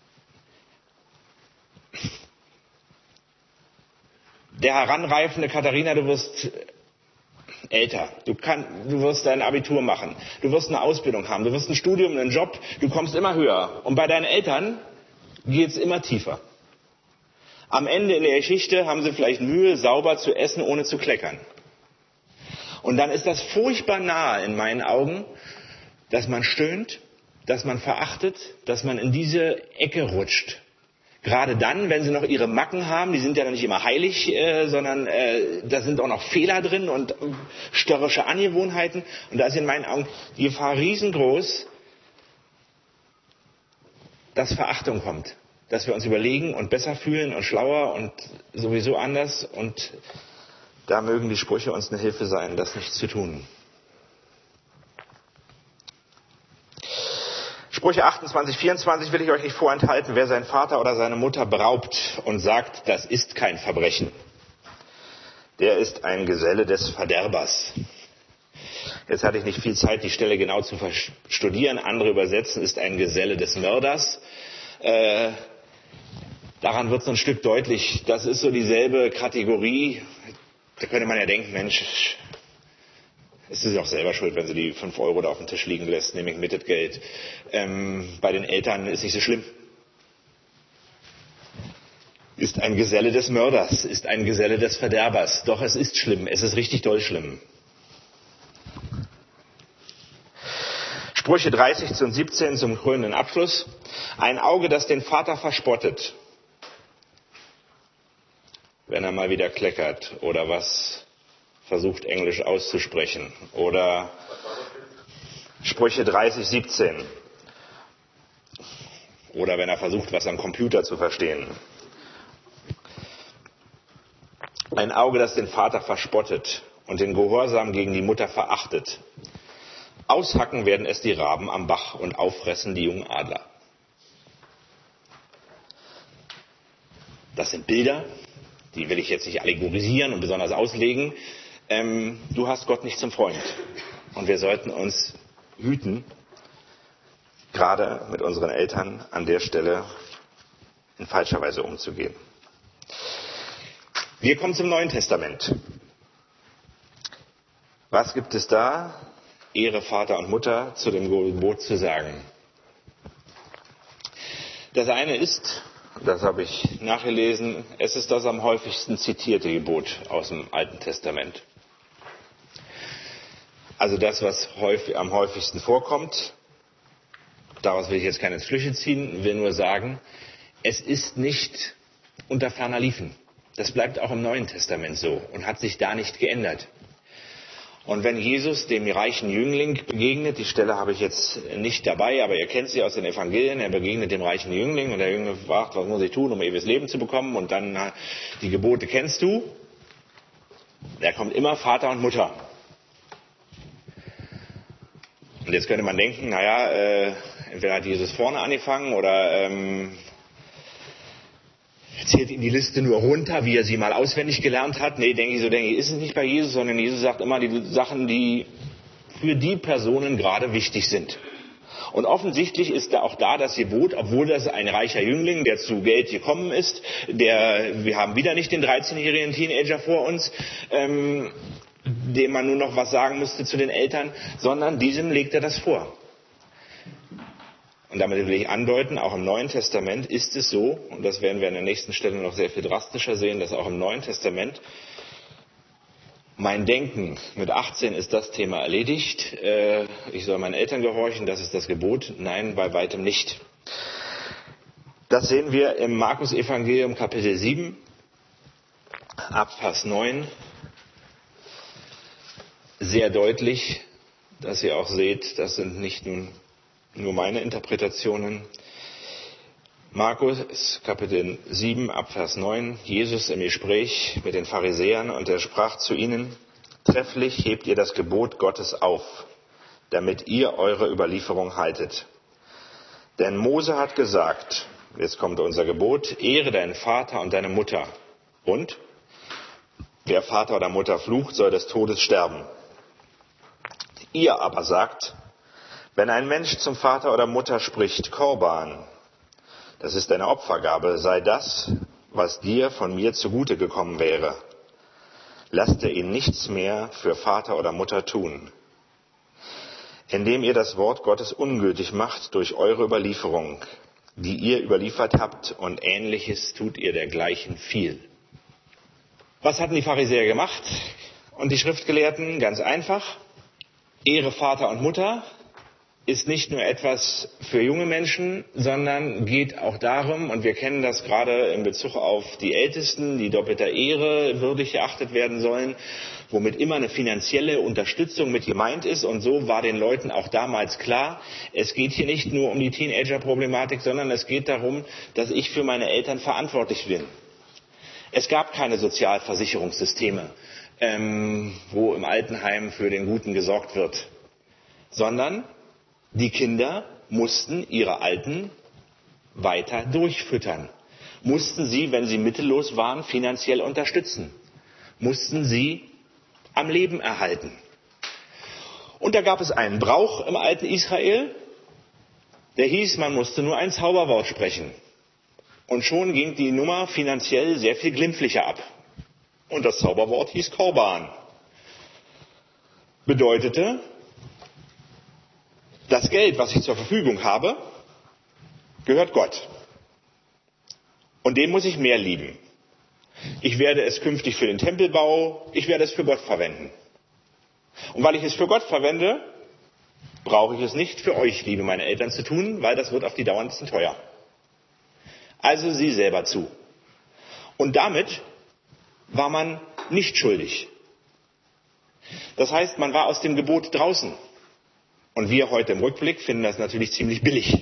der heranreifende Katharina, du wirst älter, du wirst dein Abitur machen, du wirst eine Ausbildung haben, du wirst ein Studium, einen Job, du kommst immer höher. Und bei deinen Eltern geht's immer tiefer. Am Ende in der Geschichte haben sie vielleicht Mühe, sauber zu essen, ohne zu kleckern. Und dann ist das furchtbar nahe in meinen Augen, dass man stöhnt, dass man verachtet, dass man in diese Ecke rutscht. Gerade dann, wenn sie noch ihre Macken haben, die sind ja nicht immer heilig, sondern da sind auch noch Fehler drin und störrische Angewohnheiten. Und da ist in meinen Augen die Gefahr riesengroß, dass Verachtung kommt. Dass wir uns überlegen und besser fühlen und schlauer und sowieso anders. Und da mögen die Sprüche uns eine Hilfe sein, das nicht zu tun. Sprüche 28, 24 will ich euch nicht vorenthalten. Wer seinen Vater oder seine Mutter beraubt und sagt, das ist kein Verbrechen, der ist ein Geselle des Verderbers. Jetzt hatte ich nicht viel Zeit, die Stelle genau zu studieren. Andere übersetzen, ist ein Geselle des Mörders. Daran wird so ein Stück deutlich, das ist so dieselbe Kategorie. Da könnte man ja denken, Mensch, ist sie auch selber schuld, wenn sie die 5 Euro da auf dem Tisch liegen lässt, nämlich mit das Geld. Bei den Eltern ist nicht so schlimm. Ist ein Geselle des Mörders, ist ein Geselle des Verderbers. Doch es ist schlimm, es ist richtig doll schlimm. Sprüche 30 und 17 zum krönenden Abschluss. Ein Auge, das den Vater verspottet, wenn er mal wieder kleckert oder was versucht Englisch auszusprechen. Oder Sprüche 30, 17. Oder wenn er versucht, was am Computer zu verstehen. Ein Auge, das den Vater verspottet und den Gehorsam gegen die Mutter verachtet. Aushacken werden es die Raben am Bach und auffressen die jungen Adler. Das sind Bilder, die will ich jetzt nicht allegorisieren und besonders auslegen. Du hast Gott nicht zum Freund. Und wir sollten uns hüten, gerade mit unseren Eltern an der Stelle in falscher Weise umzugehen. Wir kommen zum Neuen Testament. Was gibt es da, Ehre Vater und Mutter, zu dem Gebot zu sagen? Das eine ist, das habe ich nachgelesen, es ist das am häufigsten zitierte Gebot aus dem Alten Testament. Also das, was am häufigsten vorkommt, daraus will ich jetzt keine Schlüsse ziehen, will nur sagen, es ist nicht unter ferner Liefen. Das bleibt auch im Neuen Testament so und hat sich da nicht geändert. Und wenn Jesus dem reichen Jüngling begegnet, die Stelle habe ich jetzt nicht dabei, aber ihr kennt sie aus den Evangelien, er begegnet dem reichen Jüngling und der Jüngling fragt, was muss ich tun, um ewiges Leben zu bekommen? Und dann die Gebote kennst du. Da kommt immer Vater und Mutter. Und jetzt könnte man denken, entweder hat Jesus vorne angefangen oder zählt ihm die Liste nur runter, wie er sie mal auswendig gelernt hat. Nee, denke ich, ist es nicht bei Jesus, sondern Jesus sagt immer die Sachen, die für die Personen gerade wichtig sind. Und offensichtlich ist da auch da das Gebot, obwohl das ein reicher Jüngling, der zu Geld gekommen ist, wir haben wieder nicht den 13-jährigen Teenager vor uns, dem man nur noch was sagen müsste zu den Eltern, sondern diesem legt er das vor. Und damit will ich andeuten, auch im Neuen Testament ist es so, und das werden wir an der nächsten Stelle noch sehr viel drastischer sehen, dass auch im Neuen Testament mein Denken, mit 18 ist das Thema erledigt, ich soll meinen Eltern gehorchen, das ist das Gebot. Nein, bei weitem nicht. Das sehen wir im Markus-Evangelium Kapitel 7, ab Vers 9, sehr deutlich, dass ihr auch seht, das sind nicht nur meine Interpretationen. Markus Kapitel 7 ab Vers 9, Jesus im Gespräch mit den Pharisäern, und er sprach zu ihnen: Trefflich hebt ihr das Gebot Gottes auf, damit ihr eure Überlieferung haltet. Denn Mose hat gesagt, jetzt kommt unser Gebot, ehre deinen Vater und deine Mutter. Und wer Vater oder Mutter flucht, soll des Todes sterben. Ihr aber sagt, wenn ein Mensch zum Vater oder Mutter spricht, Korban, das ist eine Opfergabe, sei das, was dir von mir zugute gekommen wäre. Lasst ihr ihn nichts mehr für Vater oder Mutter tun, indem ihr das Wort Gottes ungültig macht durch eure Überlieferung, die ihr überliefert habt, und Ähnliches tut ihr dergleichen viel. Was hatten die Pharisäer gemacht und die Schriftgelehrten? Ganz einfach. Ehre Vater und Mutter ist nicht nur etwas für junge Menschen, sondern geht auch darum, und wir kennen das gerade in Bezug auf die Ältesten, die doppelter Ehre würdig geachtet werden sollen, womit immer eine finanzielle Unterstützung mit gemeint ist. Und so war den Leuten auch damals klar, es geht hier nicht nur um die Teenager-Problematik, sondern es geht darum, dass ich für meine Eltern verantwortlich bin. Es gab keine Sozialversicherungssysteme, wo im Altenheim für den Guten gesorgt wird, sondern die Kinder mussten ihre Alten weiter durchfüttern, mussten sie, wenn sie mittellos waren, finanziell unterstützen, mussten sie am Leben erhalten. Und da gab es einen Brauch im alten Israel, der hieß, man musste nur ein Zauberwort sprechen. Und schon ging die Nummer finanziell sehr viel glimpflicher ab. Und das Zauberwort hieß Korban. Bedeutete, das Geld, was ich zur Verfügung habe, gehört Gott. Und den muss ich mehr lieben. Ich werde es künftig für den Tempelbau, ich werde es für Gott verwenden. Und weil ich es für Gott verwende, brauche ich es nicht für euch, liebe meine Eltern, zu tun, weil das wird auf die Dauer ein bisschen teuer. Also sieh selber zu. Und damit war man nicht schuldig. Das heißt, man war aus dem Gebot draußen. Und wir heute im Rückblick finden das natürlich ziemlich billig.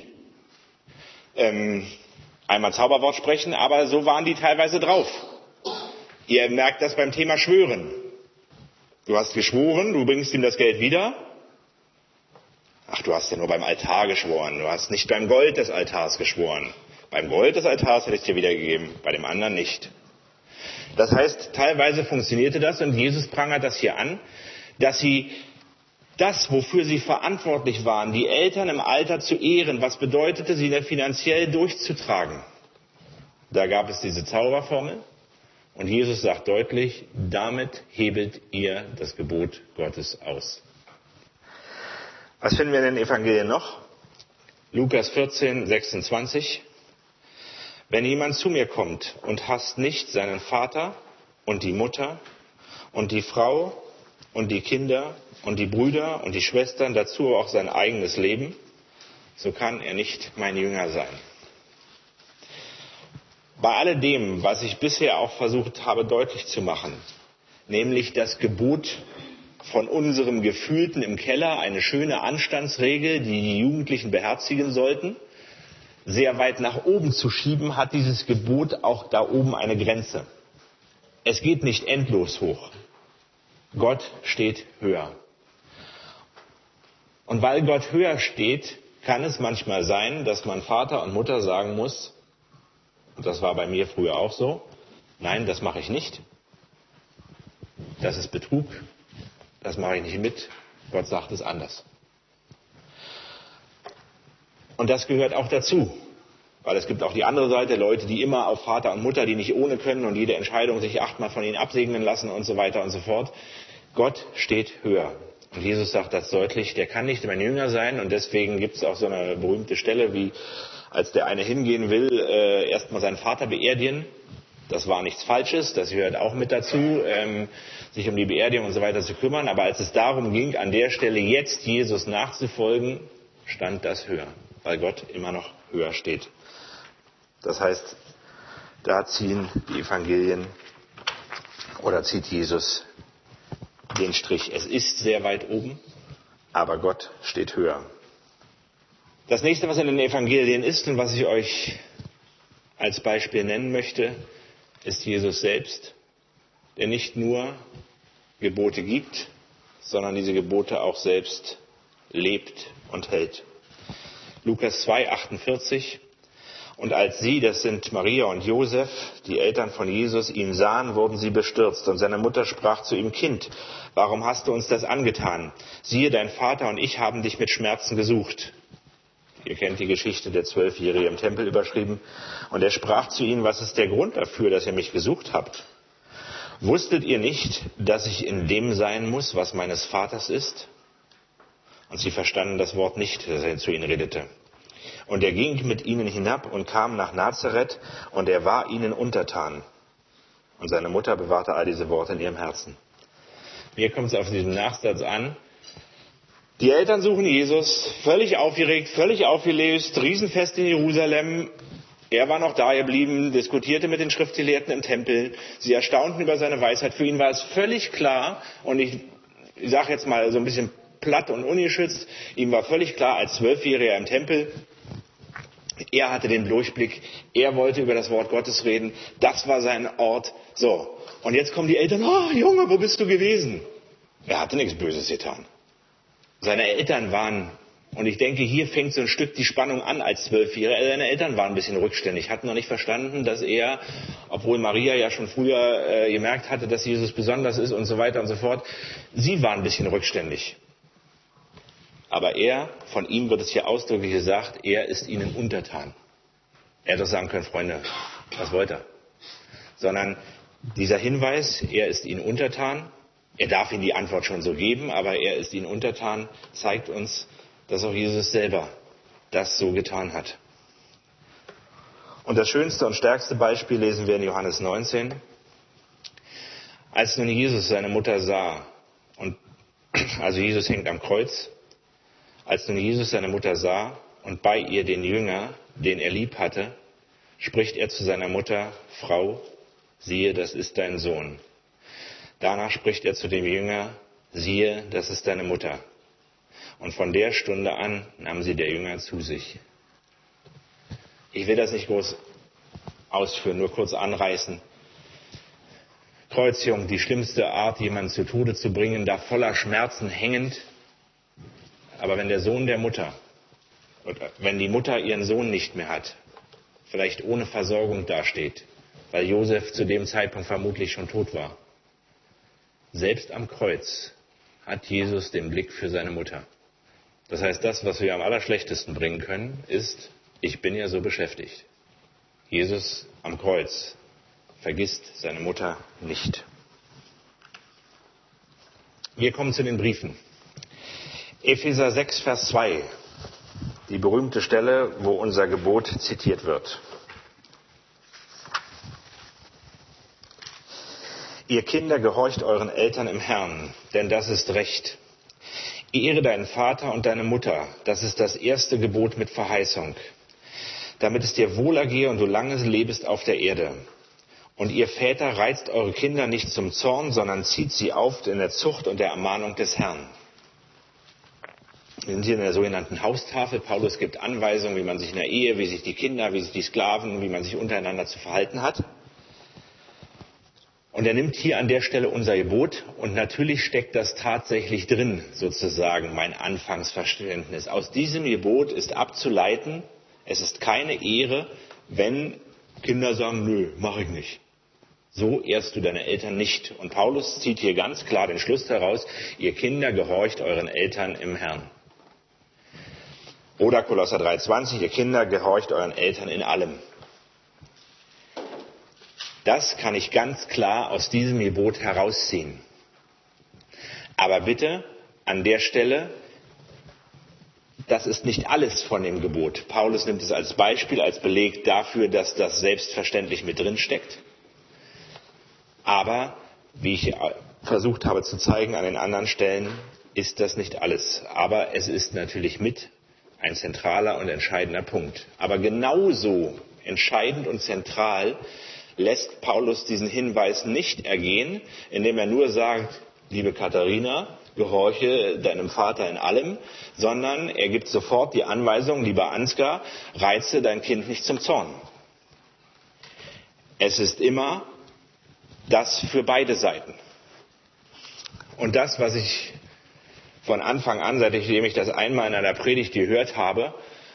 Einmal Zauberwort sprechen, aber so waren die teilweise drauf. Ihr merkt das beim Thema Schwören. Du hast geschworen, du bringst ihm das Geld wieder. Ach, du hast ja nur beim Altar geschworen. Du hast nicht beim Gold des Altars geschworen. Beim Gold des Altars hätte ich es dir wiedergegeben, bei dem anderen nicht. Das heißt, teilweise funktionierte das, und Jesus prangert das hier an, dass sie das, wofür sie verantwortlich waren, die Eltern im Alter zu ehren, was bedeutete, sie finanziell durchzutragen. Da gab es diese Zauberformel, und Jesus sagt deutlich, damit hebelt ihr das Gebot Gottes aus. Was finden wir in den Evangelien noch? Lukas 14, 26. Wenn jemand zu mir kommt und hasst nicht seinen Vater und die Mutter und die Frau und die Kinder und die Brüder und die Schwestern, dazu auch sein eigenes Leben, so kann er nicht mein Jünger sein. Bei alledem, was ich bisher auch versucht habe deutlich zu machen, nämlich das Gebot von unserem Gefühlten im Keller, eine schöne Anstandsregel, die die Jugendlichen beherzigen sollten, sehr weit nach oben zu schieben, hat dieses Gebot auch da oben eine Grenze. Es geht nicht endlos hoch. Gott steht höher. Und weil Gott höher steht, kann es manchmal sein, dass man Vater und Mutter sagen muss, Und das war bei mir früher auch so. Nein, das mache ich nicht. Das ist Betrug. Das mache ich nicht mit. Gott sagt es anders. Und das gehört auch dazu. Weil es gibt auch die andere Seite, Leute, die immer auf Vater und Mutter, die nicht ohne können und jede Entscheidung sich 8-mal von ihnen absegnen lassen und so weiter und so fort. Gott steht höher. Und Jesus sagt das deutlich, der kann nicht mein Jünger sein. Und deswegen gibt es auch so eine berühmte Stelle, wie als der eine hingehen will, erstmal seinen Vater beerdigen. Das war nichts Falsches, das gehört auch mit dazu, sich um die Beerdigung und so weiter zu kümmern. Aber als es darum ging, an der Stelle jetzt Jesus nachzufolgen, stand das höher, weil Gott immer noch höher steht. Das heißt, da ziehen die Evangelien oder zieht Jesus den Strich. Es ist sehr weit oben, aber Gott steht höher. Das nächste, was in den Evangelien ist und was ich euch als Beispiel nennen möchte, ist Jesus selbst, der nicht nur Gebote gibt, sondern diese Gebote auch selbst lebt und hält. Lukas 2,48. Und als sie, das sind Maria und Josef, die Eltern von Jesus, ihn sahen, wurden sie bestürzt. Und seine Mutter sprach zu ihm: Kind, warum hast du uns das angetan? Siehe, dein Vater und ich haben dich mit Schmerzen gesucht. Ihr kennt die Geschichte der 12-Jährige im Tempel überschrieben. Und er sprach zu ihnen: Was ist der Grund dafür, dass ihr mich gesucht habt? Wusstet ihr nicht, dass ich in dem sein muss, was meines Vaters ist? Und sie verstanden das Wort nicht, das er zu ihnen redete. Und er ging mit ihnen hinab und kam nach Nazareth, und er war ihnen untertan. Und seine Mutter bewahrte all diese Worte in ihrem Herzen. Mir kommt es auf diesen Nachsatz an. Die Eltern suchen Jesus, völlig aufgeregt, völlig aufgelöst, Riesenfest in Jerusalem. Er war noch da geblieben, diskutierte mit den Schriftgelehrten im Tempel. Sie erstaunten über seine Weisheit. Für ihn war es völlig klar, und ich sage jetzt mal so ein bisschen platt und ungeschützt, ihm war völlig klar, als 12-Jähriger im Tempel, er hatte den Durchblick, er wollte über das Wort Gottes reden, das war sein Ort. So, und jetzt kommen die Eltern: Oh Junge, wo bist du gewesen? Er hatte nichts Böses getan. Seine Eltern waren, und ich denke, hier fängt so ein Stück die Spannung an als 12-Jähriger, seine Eltern waren ein bisschen rückständig, hatten noch nicht verstanden, dass er, obwohl Maria ja schon früher gemerkt hatte, dass Jesus besonders ist und so weiter und so fort, sie waren ein bisschen rückständig. Aber er, von ihm wird es hier ausdrücklich gesagt, er ist ihnen untertan. Er hätte doch sagen können: Freunde, was wollt ihr? Sondern dieser Hinweis, er ist ihnen untertan, er darf ihnen die Antwort schon so geben, aber er ist ihnen untertan, zeigt uns, dass auch Jesus selber das so getan hat. Und das schönste und stärkste Beispiel lesen wir in Johannes 19. Als nun Jesus seine Mutter sah, also Jesus hängt am Kreuz, als nun Jesus seine Mutter sah und bei ihr den Jünger, den er lieb hatte, spricht er zu seiner Mutter: Frau, siehe, das ist dein Sohn. Danach spricht er zu dem Jünger: Siehe, das ist deine Mutter. Und von der Stunde an nahm sie der Jünger zu sich. Ich will das nicht groß ausführen, nur kurz anreißen. Kreuzigung, die schlimmste Art, jemanden zu Tode zu bringen, da voller Schmerzen hängend. Aber wenn der Sohn der Mutter, oder wenn die Mutter ihren Sohn nicht mehr hat, vielleicht ohne Versorgung dasteht, weil Josef zu dem Zeitpunkt vermutlich schon tot war, selbst am Kreuz hat Jesus den Blick für seine Mutter. Das heißt, das, was wir am allerschlechtesten bringen können, ist: Ich bin ja so beschäftigt. Jesus am Kreuz vergisst seine Mutter nicht. Wir kommen zu den Briefen. Epheser 6, Vers 2, die berühmte Stelle, wo unser Gebot zitiert wird. Ihr Kinder, gehorcht euren Eltern im Herrn, denn das ist Recht. Ehre deinen Vater und deine Mutter, das ist das erste Gebot mit Verheißung, damit es dir wohlergehe und du lange lebst auf der Erde. Und ihr Väter, reizt eure Kinder nicht zum Zorn, sondern zieht sie auf in der Zucht und der Ermahnung des Herrn. Wir sind hier in der sogenannten Haustafel. Paulus gibt Anweisungen, wie man sich in der Ehe, wie sich die Kinder, wie sich die Sklaven, wie man sich untereinander zu verhalten hat. Und er nimmt hier an der Stelle unser Gebot, und natürlich steckt das tatsächlich drin, sozusagen mein Anfangsverständnis. Aus diesem Gebot ist abzuleiten, es ist keine Ehre, wenn Kinder sagen, nö, mache ich nicht. So ehrst du deine Eltern nicht. Und Paulus zieht hier ganz klar den Schluss daraus, ihr Kinder gehorcht euren Eltern im Herrn. Oder Kolosser 3,20, ihr Kinder gehorcht euren Eltern in allem. Das kann ich ganz klar aus diesem Gebot herausziehen. Aber bitte an der Stelle, das ist nicht alles von dem Gebot. Paulus nimmt es als Beispiel, als Beleg dafür, dass das selbstverständlich mit drin steckt. Aber, wie ich versucht habe zu zeigen an den anderen Stellen, ist das nicht alles. Aber es ist natürlich mit ein zentraler und entscheidender Punkt. Aber genauso entscheidend und zentral lässt Paulus diesen Hinweis nicht ergehen, indem er nur sagt, liebe Katharina, gehorche deinem Vater in allem, sondern er gibt sofort die Anweisung, lieber Ansgar, reize dein Kind nicht zum Zorn. Es ist immer das für beide Seiten. Und das, was ich von Anfang an, seitdem ich das einmal in einer Predigt gehört habe,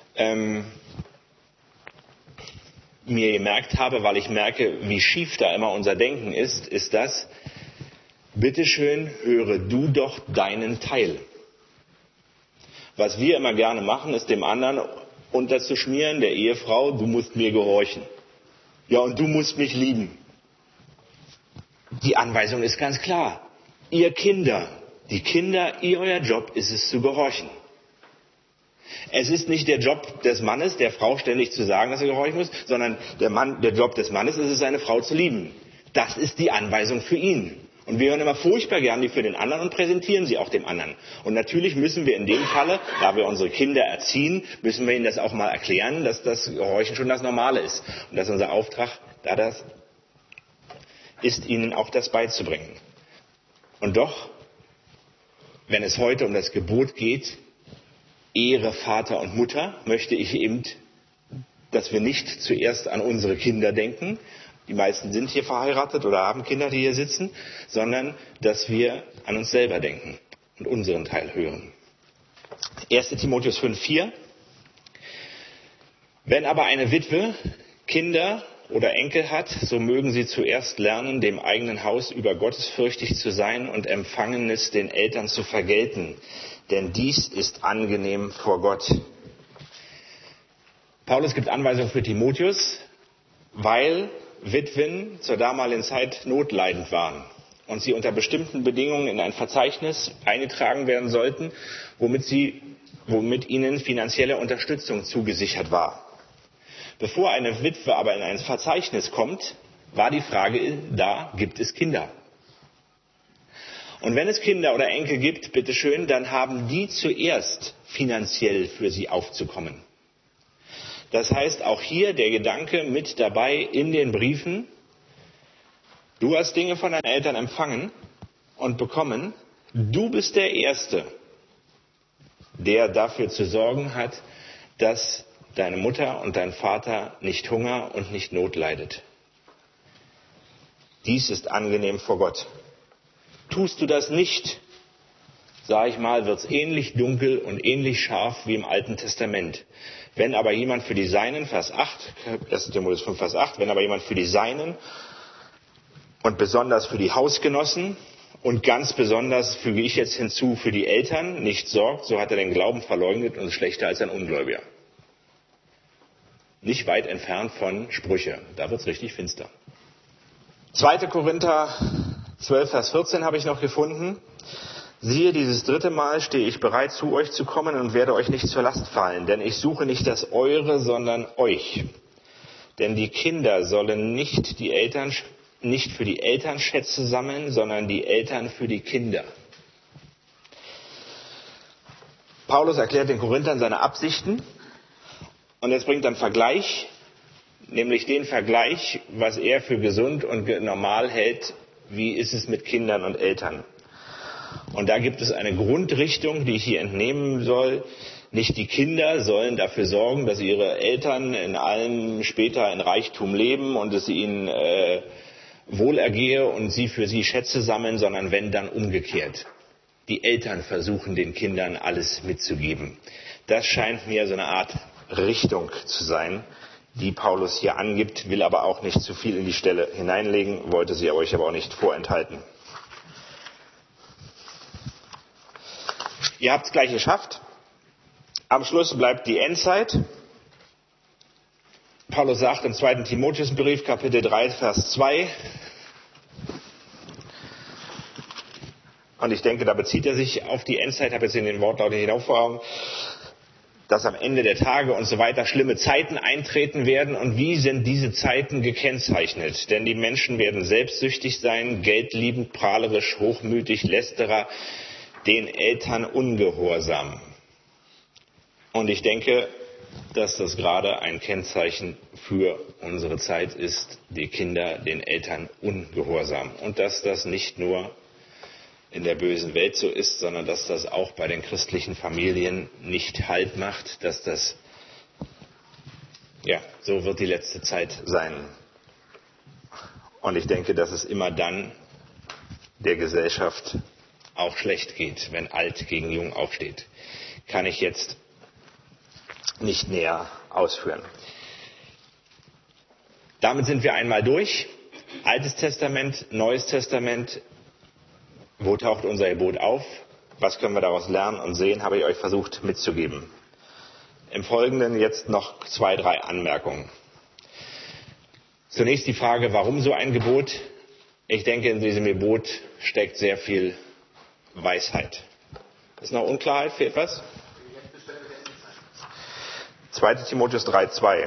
mir gemerkt habe, weil ich merke, wie schief da immer unser Denken ist das, bitteschön, höre du doch deinen Teil. Was wir immer gerne machen, ist dem anderen unterzuschmieren, der Ehefrau, du musst mir gehorchen. Ja, und du musst mich lieben. Die Anweisung ist ganz klar. Ihr Kinder, euer Job ist es zu gehorchen. Es ist nicht der Job des Mannes, der Frau ständig zu sagen, dass er gehorchen muss, sondern der Job des Mannes ist es, seine Frau zu lieben. Das ist die Anweisung für ihn. Und wir hören immer furchtbar gern die für den anderen und präsentieren sie auch dem anderen. Und natürlich müssen wir in dem Falle, da wir unsere Kinder erziehen, müssen wir ihnen das auch mal erklären, dass das Gehorchen schon das Normale ist. Und dass unser Auftrag da das ist, ihnen auch das beizubringen. Und doch, wenn es heute um das Gebot geht, Ehre Vater und Mutter, möchte ich eben, dass wir nicht zuerst an unsere Kinder denken, die meisten sind hier verheiratet oder haben Kinder, die hier sitzen, sondern dass wir an uns selber denken und unseren Teil hören. 1. Timotheus 5,4. Wenn aber eine Witwe Kinder oder Enkel hat, so mögen sie zuerst lernen, dem eigenen Haus über gottesfürchtig zu sein und Empfangenes den Eltern zu vergelten, denn dies ist angenehm vor Gott. Paulus gibt Anweisungen für Timotheus, weil Witwen zur damaligen Zeit notleidend waren und sie unter bestimmten Bedingungen in ein Verzeichnis eingetragen werden sollten, womit ihnen finanzielle Unterstützung zugesichert war. Bevor eine Witwe aber in ein Verzeichnis kommt, war die Frage da, gibt es Kinder? Und wenn es Kinder oder Enkel gibt, bitteschön, dann haben die zuerst finanziell für sie aufzukommen. Das heißt, auch hier der Gedanke mit dabei in den Briefen, du hast Dinge von deinen Eltern empfangen und bekommen, du bist der Erste, der dafür zu sorgen hat, dass deine Mutter und dein Vater nicht Hunger und nicht Not leidet. Dies ist angenehm vor Gott. Tust du das nicht, sage ich mal, wird es ähnlich dunkel und ähnlich scharf wie im Alten Testament. Wenn aber jemand für die Seinen, Vers 8, 1. Timotheus 5, Vers 8, wenn aber jemand für die Seinen und besonders für die Hausgenossen und ganz besonders, füge ich jetzt hinzu, für die Eltern nicht sorgt, so hat er den Glauben verleugnet und ist schlechter als ein Ungläubiger. Nicht weit entfernt von Sprüche. Da wird es richtig finster. 2. Korinther 12, Vers 14 habe ich noch gefunden. Siehe, dieses dritte Mal stehe ich bereit, zu euch zu kommen und werde euch nicht zur Last fallen, denn ich suche nicht das Eure, sondern euch. Denn die Kinder sollen nicht für die Eltern Schätze sammeln, sondern die Eltern für die Kinder. Paulus erklärt den Korinthern seine Absichten und jetzt bringt er einen Vergleich, nämlich den Vergleich, was er für gesund und normal hält, wie ist es mit Kindern und Eltern. Und da gibt es eine Grundrichtung, die ich hier entnehmen soll. Nicht die Kinder sollen dafür sorgen, dass ihre Eltern in allem später in Reichtum leben und es ihnen wohlergehe und sie für sie Schätze sammeln, sondern wenn, dann umgekehrt. Die Eltern versuchen den Kindern alles mitzugeben. Das scheint mir so eine Art Richtung zu sein, die Paulus hier angibt, will aber auch nicht zu viel in die Stelle hineinlegen, wollte sie euch aber auch nicht vorenthalten. Ihr habt es gleich geschafft. Am Schluss bleibt die Endzeit. Paulus sagt im 2. Timotheusbrief, Kapitel 3, Vers 2, und ich denke, da bezieht er sich auf die Endzeit, ich habe jetzt in den Wortlaut nicht vor Augen, dass am Ende der Tage und so weiter schlimme Zeiten eintreten werden. Und wie sind diese Zeiten gekennzeichnet? Denn die Menschen werden selbstsüchtig sein, geldliebend, prahlerisch, hochmütig, lästerer, den Eltern ungehorsam. Und ich denke, dass das gerade ein Kennzeichen für unsere Zeit ist, die Kinder den Eltern ungehorsam. Und dass das nicht nur in der bösen Welt so ist, sondern dass das auch bei den christlichen Familien nicht Halt macht, dass das, ja, so wird die letzte Zeit sein. Und ich denke, dass es immer dann der Gesellschaft auch schlecht geht, wenn alt gegen jung aufsteht. Kann ich jetzt nicht näher ausführen. Damit sind wir einmal durch. Altes Testament, Neues Testament. Wo taucht unser Gebot auf? Was können wir daraus lernen und sehen, habe ich euch versucht mitzugeben. Im Folgenden jetzt noch 2, 3 Anmerkungen. Zunächst die Frage, warum so ein Gebot? Ich denke, in diesem Gebot steckt sehr viel Weisheit. Ist noch Unklarheit? Fehlt was? 2. Timotheus 3, 2.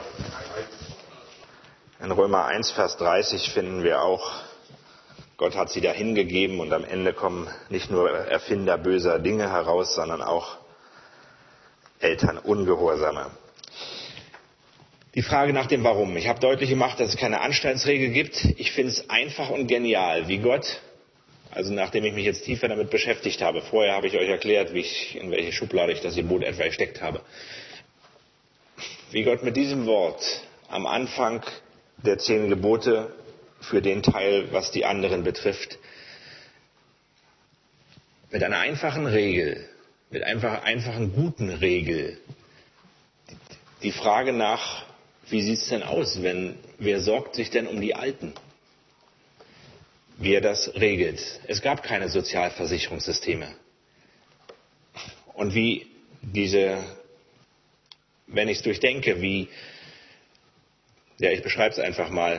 In Römer 1, Vers 30 finden wir auch, Gott hat sie dahin gegeben und am Ende kommen nicht nur Erfinder böser Dinge heraus, sondern auch Eltern Ungehorsame. Die Frage nach dem Warum. Ich habe deutlich gemacht, dass es keine Anstandsregel gibt. Ich finde es einfach und genial, wie Gott, also nachdem ich mich jetzt tiefer damit beschäftigt habe, vorher habe ich euch erklärt, in welche Schublade ich das Gebot etwa gesteckt habe, wie Gott mit diesem Wort am Anfang der 10 Gebote für den Teil, was die anderen betrifft, mit einer einfachen Regel, mit einer einfachen guten Regel, die Frage nach, wie sieht es denn aus, wer sorgt sich denn um die Alten? Wie er das regelt. Es gab keine Sozialversicherungssysteme. Und wie wenn ich es durchdenke, ich beschreibe es einfach mal,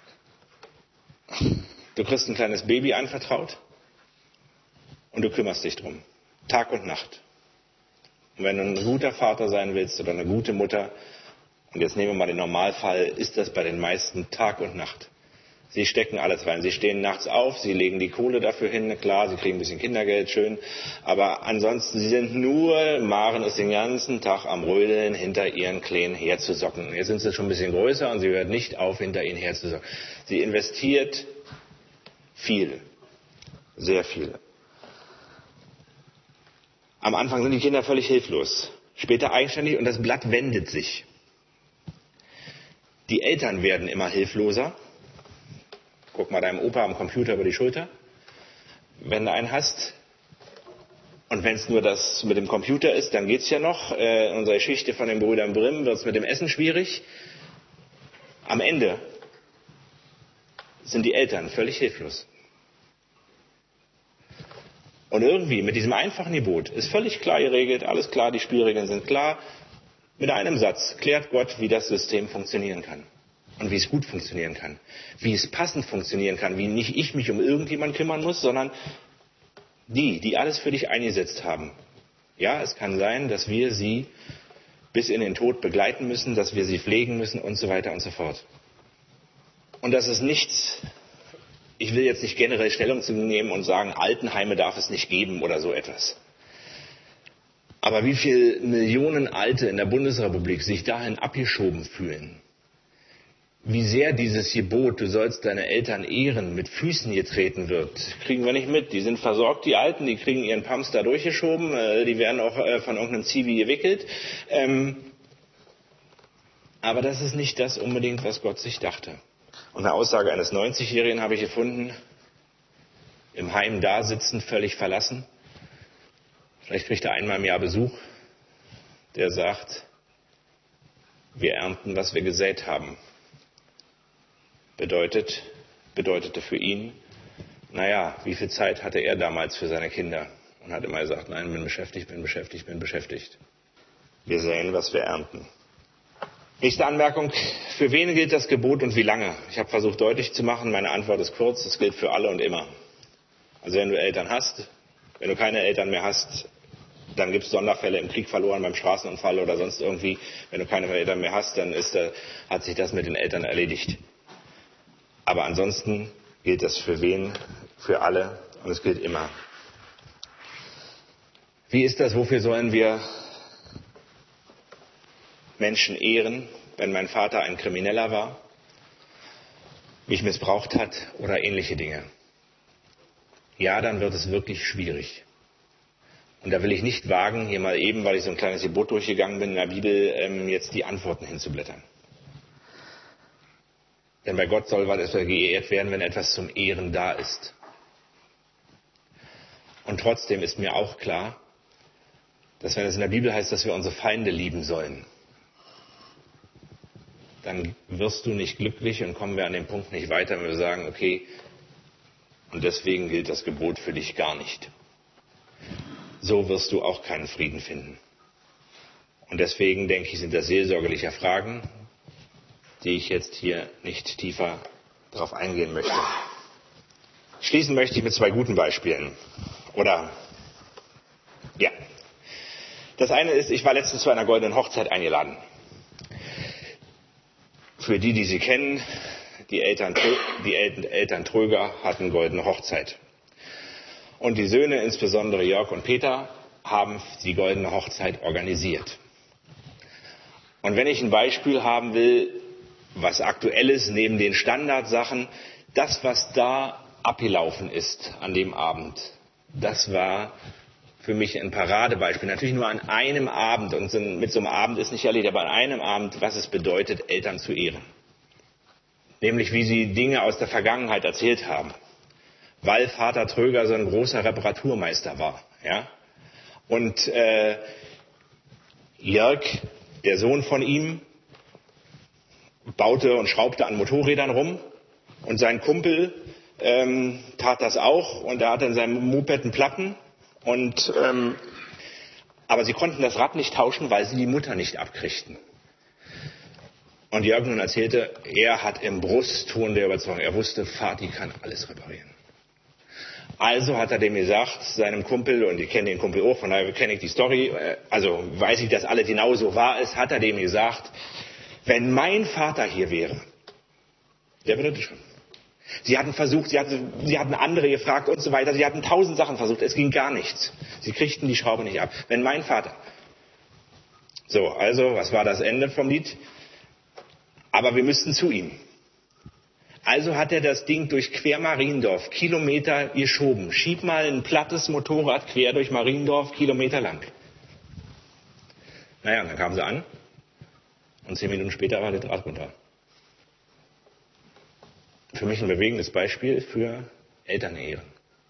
du kriegst ein kleines Baby anvertraut und du kümmerst dich drum. Tag und Nacht. Und wenn du ein guter Vater sein willst oder eine gute Mutter, und jetzt nehmen wir mal den Normalfall, ist das bei den meisten Tag und Nacht. Sie stecken alles rein. Sie stehen nachts auf, sie legen die Kohle dafür hin, klar, sie kriegen ein bisschen Kindergeld, schön. Aber ansonsten, Maren ist den ganzen Tag am Rödeln, hinter ihren Kleen herzusocken. Jetzt sind sie schon ein bisschen größer und sie hört nicht auf, hinter ihnen herzusocken. Sie investiert viel, sehr viel. Am Anfang sind die Kinder völlig hilflos, später eigenständig und das Blatt wendet sich. Die Eltern werden immer hilfloser. Guck mal deinem Opa am Computer über die Schulter, wenn du einen hast. Und wenn es nur das mit dem Computer ist, dann geht's ja noch. In unserer Geschichte von den Brüdern Grimm wird es mit dem Essen schwierig. Am Ende sind die Eltern völlig hilflos. Und irgendwie mit diesem einfachen Gebot ist völlig klar geregelt, alles klar, die Spielregeln sind klar. Mit einem Satz klärt Gott, wie das System funktionieren kann. Und wie es gut funktionieren kann. Wie es passend funktionieren kann. Wie nicht ich mich um irgendjemanden kümmern muss, sondern die alles für dich eingesetzt haben. Ja, es kann sein, dass wir sie bis in den Tod begleiten müssen, dass wir sie pflegen müssen und so weiter und so fort. Und das ist nichts, ich will jetzt nicht generell Stellung zu nehmen und sagen, Altenheime darf es nicht geben oder so etwas. Aber wie viele Millionen Alte in der Bundesrepublik sich dahin abgeschoben fühlen, wie sehr dieses Gebot, du sollst deine Eltern ehren, mit Füßen getreten wird, kriegen wir nicht mit. Die sind versorgt, die Alten, die kriegen ihren Pumps da durchgeschoben, die werden auch von irgendeinem Zivi gewickelt. Aber das ist nicht das unbedingt, was Gott sich dachte. Und eine Aussage eines 90-Jährigen habe ich gefunden, im Heim da sitzen, völlig verlassen. Vielleicht kriegt er einmal im Jahr Besuch, der sagt, Wir ernten, was wir gesät haben. Bedeutete für ihn, wie viel Zeit hatte er damals für seine Kinder? Und hat immer gesagt, nein, bin beschäftigt. Wir säen, was wir ernten. Nächste Anmerkung, für wen gilt das Gebot und wie lange? Ich habe versucht deutlich zu machen, meine Antwort ist kurz, es gilt für alle und immer. Also wenn du Eltern hast, wenn du keine Eltern mehr hast, dann gibt es Sonderfälle, im Krieg verloren, beim Straßenunfall oder sonst irgendwie. Wenn du keine Eltern mehr hast, dann hat sich das mit den Eltern erledigt. Aber ansonsten gilt das für wen? Für alle und es gilt immer. Wie ist das? Wofür sollen wir Menschen ehren, wenn mein Vater ein Krimineller war, mich missbraucht hat oder ähnliche Dinge? Ja, dann wird es wirklich schwierig. Und da will ich nicht wagen, hier mal eben, weil ich so ein kleines Gebot durchgegangen bin in der Bibel, jetzt die Antworten hinzublättern. Denn bei Gott soll etwas geehrt werden, wenn etwas zum Ehren da ist. Und trotzdem ist mir auch klar, dass wenn es in der Bibel heißt, dass wir unsere Feinde lieben sollen, dann wirst du nicht glücklich und kommen wir an dem Punkt nicht weiter, wenn wir sagen, okay, und deswegen gilt das Gebot für dich gar nicht. So wirst du auch keinen Frieden finden. Und deswegen denke ich, sind das seelsorgerliche Fragen, die ich jetzt hier nicht tiefer darauf eingehen möchte. Schließen möchte ich mit 2 guten Beispielen. Das eine ist, ich war letztens zu einer goldenen Hochzeit eingeladen. Für die sie kennen, die Eltern Tröger hatten goldene Hochzeit. Und die Söhne, insbesondere Jörg und Peter, haben die goldene Hochzeit organisiert. Und wenn ich ein Beispiel haben will, was aktuell ist, neben den Standardsachen, das, was da abgelaufen ist an dem Abend, das war für mich ein Paradebeispiel. Natürlich nur an einem Abend, und mit so einem Abend ist nicht erledigt, aber an einem Abend, was es bedeutet, Eltern zu ehren. Nämlich, wie sie Dinge aus der Vergangenheit erzählt haben. Weil Vater Tröger so ein großer Reparaturmeister war. Ja? Und Jörg, der Sohn von ihm, baute und schraubte an Motorrädern rum. Und sein Kumpel tat das auch. Und er hatte in seinem Moped einen Platten. Aber sie konnten das Rad nicht tauschen, weil sie die Mutter nicht abkriegten. Und Jörg nun erzählte, er hat im Brustton der Überzeugung, er wusste, Vati kann alles reparieren. Also hat er dem gesagt, seinem Kumpel, und ich kenne den Kumpel auch, von daher kenne ich die Story, also weiß ich, dass alles genau so wahr ist, hat er dem gesagt, wenn mein Vater hier wäre, der würde das schon. Sie hatten versucht, sie hatten andere gefragt und so weiter. Sie hatten 1000 Sachen versucht. Es ging gar nichts. Sie kriegten die Schraube nicht ab. Wenn mein Vater. So, also, was war das Ende vom Lied? Aber wir müssten zu ihm. Also hat er das Ding durch quer Mariendorf, Kilometer geschoben. Schieb mal ein plattes Motorrad quer durch Mariendorf, Kilometer lang. Naja, und dann kamen sie an. Und 10 Minuten später war das Rad runter. Für mich ein bewegendes Beispiel für Elternehren.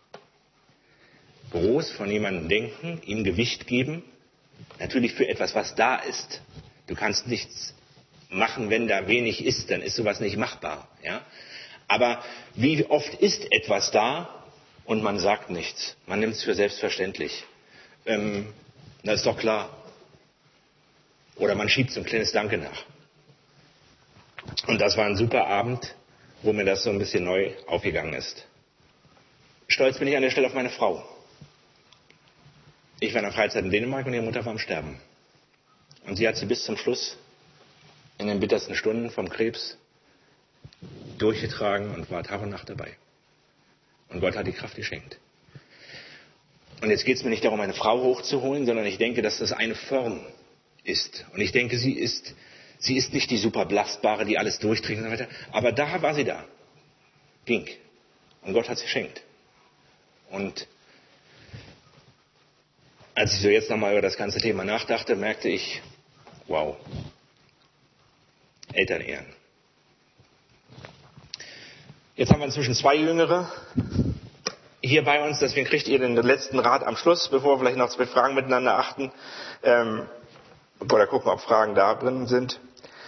Groß von jemandem denken, ihm Gewicht geben, natürlich für etwas, was da ist. Du kannst nichts machen, wenn da wenig ist, dann ist sowas nicht machbar. Ja? Aber wie oft ist etwas da und man sagt nichts? Man nimmt es für selbstverständlich. Das ist doch klar. Oder man schiebt so ein kleines Danke nach. Und das war ein super Abend, wo mir das so ein bisschen neu aufgegangen ist. Stolz bin ich an der Stelle auf meine Frau. Ich war in der Freizeit in Dänemark und ihre Mutter war am Sterben. Und sie hat sie bis zum Schluss in den bittersten Stunden vom Krebs durchgetragen und war Tag und Nacht dabei. Und Gott hat die Kraft geschenkt. Und jetzt geht es mir nicht darum, eine Frau hochzuholen, sondern ich denke, dass das eine Form ist. Und ich denke, sie ist nicht die super belastbare, die alles durchträgt und so weiter. Aber da war sie da. Ging. Und Gott hat sie geschenkt. Und als ich so jetzt nochmal über das ganze Thema nachdachte, merkte ich, wow. Elternehren. Jetzt haben wir inzwischen 2 Jüngere hier bei uns. Deswegen kriegt ihr den letzten Rat am Schluss, bevor wir vielleicht noch 2 Fragen miteinander achten. Oder gucken, ob Fragen da drin sind.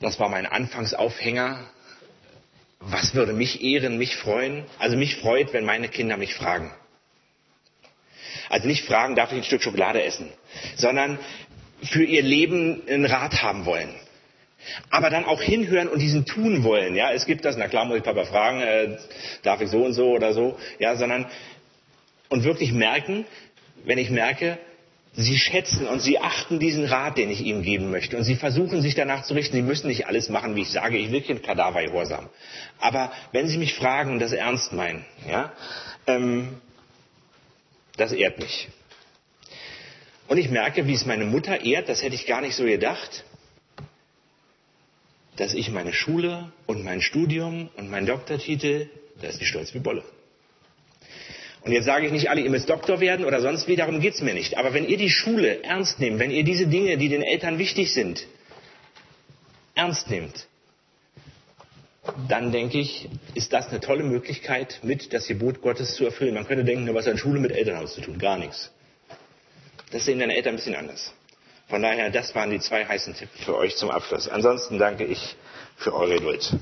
Das war mein Anfangsaufhänger. Was würde mich ehren, mich freuen? Also mich freut, wenn meine Kinder mich fragen. Also nicht fragen, darf ich ein Stück Schokolade essen, sondern für ihr Leben einen Rat haben wollen. Aber dann auch hinhören und diesen tun wollen. Ja, es gibt das, na klar muss ich Papa fragen, darf ich so und so oder so. Ja, sondern und wirklich merken, wenn ich merke, sie schätzen und sie achten diesen Rat, den ich ihnen geben möchte. Und sie versuchen sich danach zu richten. Sie müssen nicht alles machen, wie ich sage. Ich will kein Kadavergehorsam. Aber wenn sie mich fragen und das ernst meinen, ja, das ehrt mich. Und ich merke, wie es meine Mutter ehrt, das hätte ich gar nicht so gedacht, dass ich meine Schule und mein Studium und meinen Doktortitel, da ist die stolz wie Bolle. Und jetzt sage ich nicht alle, ihr müsst Doktor werden oder sonst wie, darum geht's mir nicht. Aber wenn ihr die Schule ernst nehmt, wenn ihr diese Dinge, die den Eltern wichtig sind, ernst nehmt, dann denke ich, ist das eine tolle Möglichkeit, mit das Gebot Gottes zu erfüllen. Man könnte denken, was hat Schule mit Elternhaus zu tun? Gar nichts. Das sehen deine Eltern ein bisschen anders. Von daher, das waren die 2 heißen Tipps für euch zum Abschluss. Ansonsten danke ich für eure Geduld.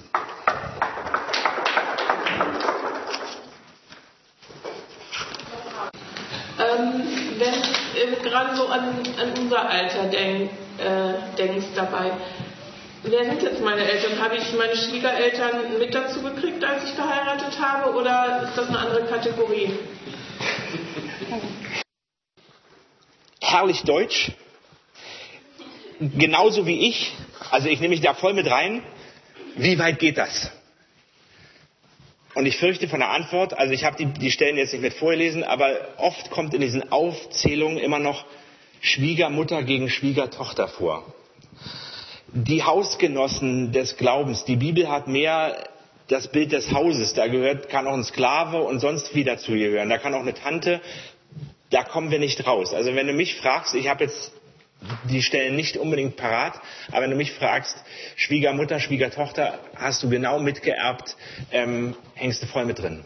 Wenn du gerade so an unser Alter denkst dabei, wer sind jetzt meine Eltern? Habe ich meine Schwiegereltern mit dazu gekriegt, als ich geheiratet habe, oder ist das eine andere Kategorie? Herrlich deutsch, genauso wie ich, also ich nehme mich da voll mit rein. Wie weit geht das? Und ich fürchte von der Antwort, also ich habe die Stellen jetzt nicht mit vorgelesen, aber oft kommt in diesen Aufzählungen immer noch Schwiegermutter gegen Schwiegertochter vor. Die Hausgenossen des Glaubens, die Bibel hat mehr das Bild des Hauses, da kann auch ein Sklave und sonst wie dazu gehören, da kann auch eine Tante, da kommen wir nicht raus. Also wenn du mich fragst, ich habe jetzt die Stellen nicht unbedingt parat, aber wenn du mich fragst, Schwiegermutter, Schwiegertochter, hast du genau mitgeerbt, hängst du voll mit drin.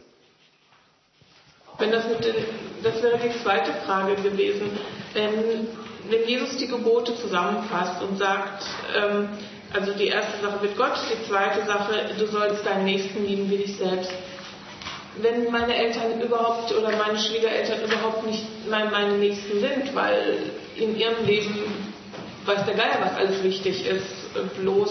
Das wäre die zweite Frage gewesen. Wenn Jesus die Gebote zusammenfasst und sagt, also die erste Sache mit Gott, die zweite Sache, du sollst deinen Nächsten lieben wie dich selbst. Wenn meine Eltern überhaupt oder meine Schwiegereltern überhaupt nicht meine Nächsten sind, weil in ihrem Leben weiß der Geier, was alles wichtig ist, bloß.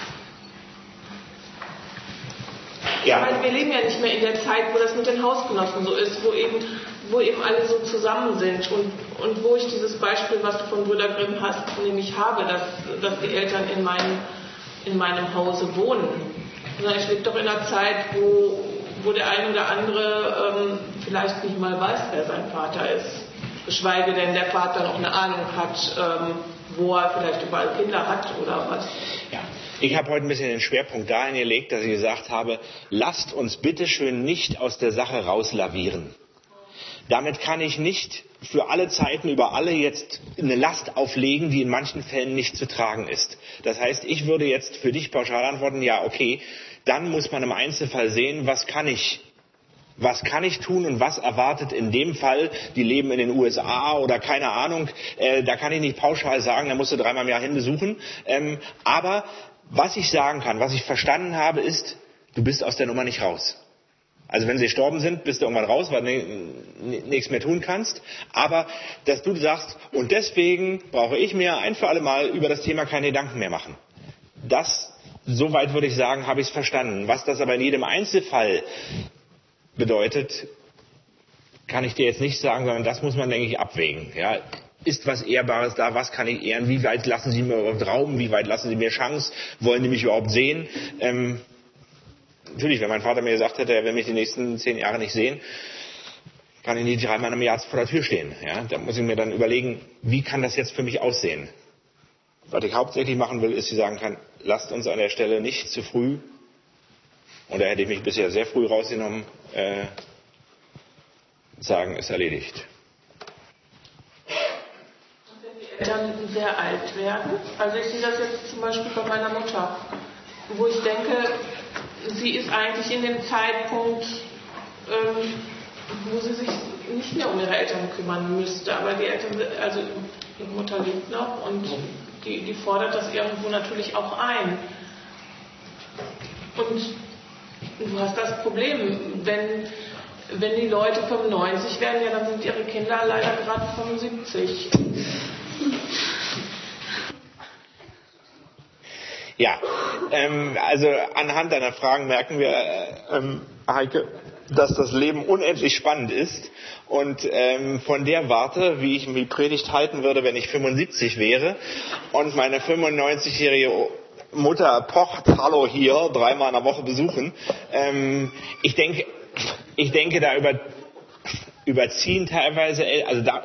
Ja. Ich meine, wir leben ja nicht mehr in der Zeit, wo das mit den Hausgenossen so ist, wo eben alle so zusammen sind und wo ich dieses Beispiel, was du von Brüder Grimm hast, nämlich habe, dass die Eltern in meinem Hause wohnen. Ich lebe doch in einer Zeit, wo der eine oder andere vielleicht nicht mal weiß, wer sein Vater ist. Geschweige denn, der Vater noch eine Ahnung hat, wo er vielleicht überall Kinder hat oder was. Ja, ich habe heute ein bisschen den Schwerpunkt dahin gelegt, dass ich gesagt habe, lasst uns bitteschön nicht aus der Sache rauslavieren. Damit kann ich nicht für alle Zeiten über alle jetzt eine Last auflegen, die in manchen Fällen nicht zu tragen ist. Das heißt, ich würde jetzt für dich pauschal antworten, ja, okay, dann muss man im Einzelfall sehen, was kann ich tun und was erwartet in dem Fall, die leben in den USA oder keine Ahnung, da kann ich nicht pauschal sagen, da musst du 3-mal im Jahr Hände suchen. Aber was ich sagen kann, was ich verstanden habe, ist, du bist aus der Nummer nicht raus. Also wenn sie gestorben sind, bist du irgendwann raus, weil du nichts mehr tun kannst. Aber dass du sagst, und deswegen brauche ich mir ein für alle Mal über das Thema keine Gedanken mehr machen. Soweit würde ich sagen, habe ich es verstanden. Was das aber in jedem Einzelfall bedeutet, kann ich dir jetzt nicht sagen, sondern das muss man, denke ich, abwägen. Ja, ist was Ehrbares da? Was kann ich ehren? Wie weit lassen Sie mir überhaupt Raum? Wie weit lassen Sie mir Chance? Wollen die mich überhaupt sehen? Natürlich, wenn mein Vater mir gesagt hätte, er will mich die nächsten 10 Jahre nicht sehen, kann ich nicht 3-mal im Jahr vor der Tür stehen. Ja, da muss ich mir dann überlegen, wie kann das jetzt für mich aussehen? Was ich hauptsächlich machen will, ist, dass ich sagen kann, lasst uns an der Stelle nicht zu früh, und da hätte ich mich bisher sehr früh rausgenommen, sagen, ist erledigt. Und wenn die Eltern sehr alt werden, also ich sehe das jetzt zum Beispiel bei meiner Mutter, wo ich denke, sie ist eigentlich in dem Zeitpunkt, wo sie sich nicht mehr um ihre Eltern kümmern müsste, aber die Eltern, ihre Mutter lebt noch und die fordert das irgendwo natürlich auch ein. Und du hast das Problem, wenn die Leute 95 werden, ja, dann sind ihre Kinder leider gerade 75. Ja, also anhand deiner Fragen merken wir, Heike, dass das Leben unendlich spannend ist. Und von der Warte, wie ich die Predigt halten würde, wenn ich 75 wäre und meine 95-jährige Mutter pocht, hallo hier, 3-mal in der Woche besuchen. Ich denke, da überziehen teilweise, also da,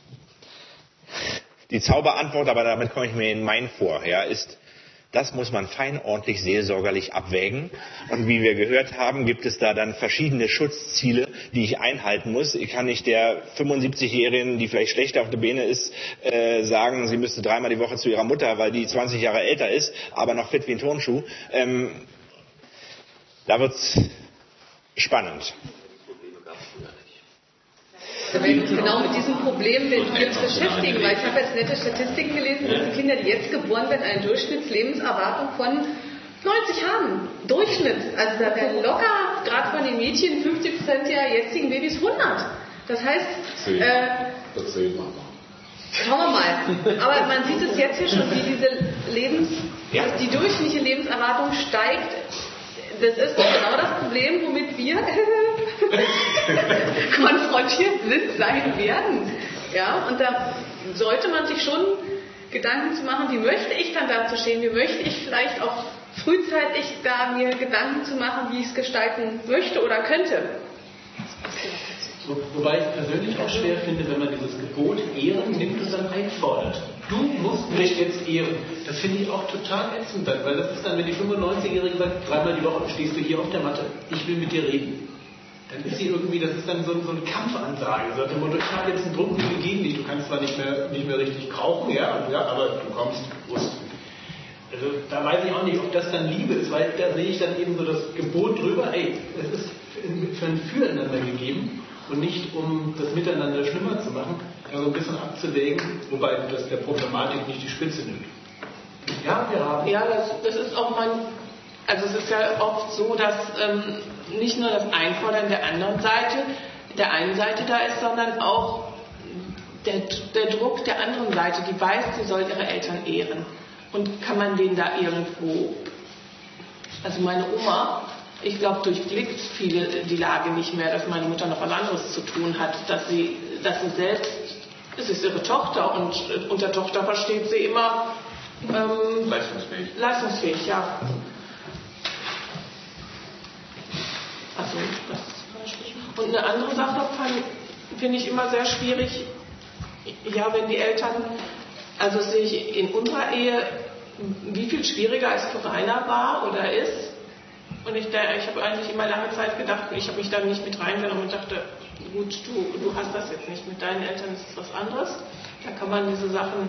die Zauberantwort, aber damit komme ich mir in mein vor, ja, ist, das muss man fein, ordentlich, seelsorgerlich abwägen. Und wie wir gehört haben, gibt es da dann verschiedene Schutzziele, die ich einhalten muss. Ich kann nicht der 75-Jährigen, die vielleicht schlechter auf der Beine ist, sagen, sie müsste 3-mal die Woche zu ihrer Mutter, weil die 20 Jahre älter ist, aber noch fit wie ein Turnschuh. Da wird's spannend. Da werden wir uns genau mit diesem Problem jetzt beschäftigen, weil ich habe jetzt nette Statistiken gelesen, dass die Kinder, die jetzt geboren werden, eine Durchschnittslebenserwartung von 90 haben. Durchschnitt. Also da werden locker, gerade von den Mädchen, 50% der jetzigen Babys 100. Das heißt, schauen wir mal. Aber man sieht es jetzt hier schon, wie diese die durchschnittliche Lebenserwartung steigt. Das ist genau das Problem, womit wir konfrontiert sein werden. Ja, und da sollte man sich schon Gedanken zu machen, wie möchte ich dann dazu stehen, wie möchte ich vielleicht auch frühzeitig da mir Gedanken zu machen, wie ich es gestalten möchte oder könnte. Wobei ich persönlich auch schwer finde, wenn man dieses Gebot Ehren nimmt und dann einfordert. Du musst mich jetzt ehren. Das finde ich auch total ätzend, weil das ist dann, wenn die 95-Jährige sagt, 3-mal die Woche stehst du hier auf der Matte, ich will mit dir reden. Dann ist sie irgendwie, das ist dann so eine Kampfansage. So nach dem Motto, ich habe jetzt einen Druckmittel gegen dich, du kannst zwar nicht mehr richtig krauchen, aber du kommst, Brust. Also da weiß ich auch nicht, ob das dann Liebe ist, weil da sehe ich dann eben so das Gebot drüber, es ist für ein Füreinander gegeben und nicht um das Miteinander schlimmer zu machen, also ein bisschen abzuwägen, wobei das der Problematik nicht die Spitze nimmt. Ja, wir haben. Ja, das ist auch also es ist ja oft so, dass nicht nur das Einfordern der einen Seite da ist, sondern auch der Druck der anderen Seite, die weiß, sie soll ihre Eltern ehren. Und kann man denen da irgendwo, also meine Oma, ich glaube, durchblickt viele die Lage nicht mehr, dass meine Mutter noch was anderes zu tun hat, dass sie selbst, es ist ihre Tochter und unter Tochter versteht sie immer leistungsfähig, ja. Also, das ist Beispiel. Und eine andere Sache finde ich immer sehr schwierig, ja, wenn die Eltern, also sehe ich in unserer Ehe, wie viel schwieriger es für Rainer war oder ist. Und ich habe eigentlich immer lange Zeit gedacht, ich habe mich da nicht mit reingenommen und dachte, gut, du hast das jetzt nicht, mit deinen Eltern ist es was anderes. Da kann man diese Sachen,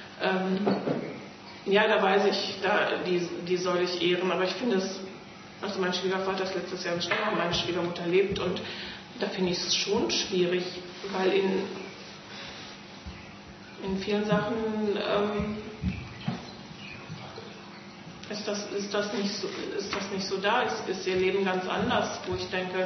da weiß ich, die soll ich ehren. Aber ich finde es, also mein Schwiegervater ist letztes Jahr gestorben, meine Schwiegermutter lebt und da finde ich es schon schwierig, weil in vielen Sachen ist das nicht so da, ist ihr Leben ganz anders, wo ich denke,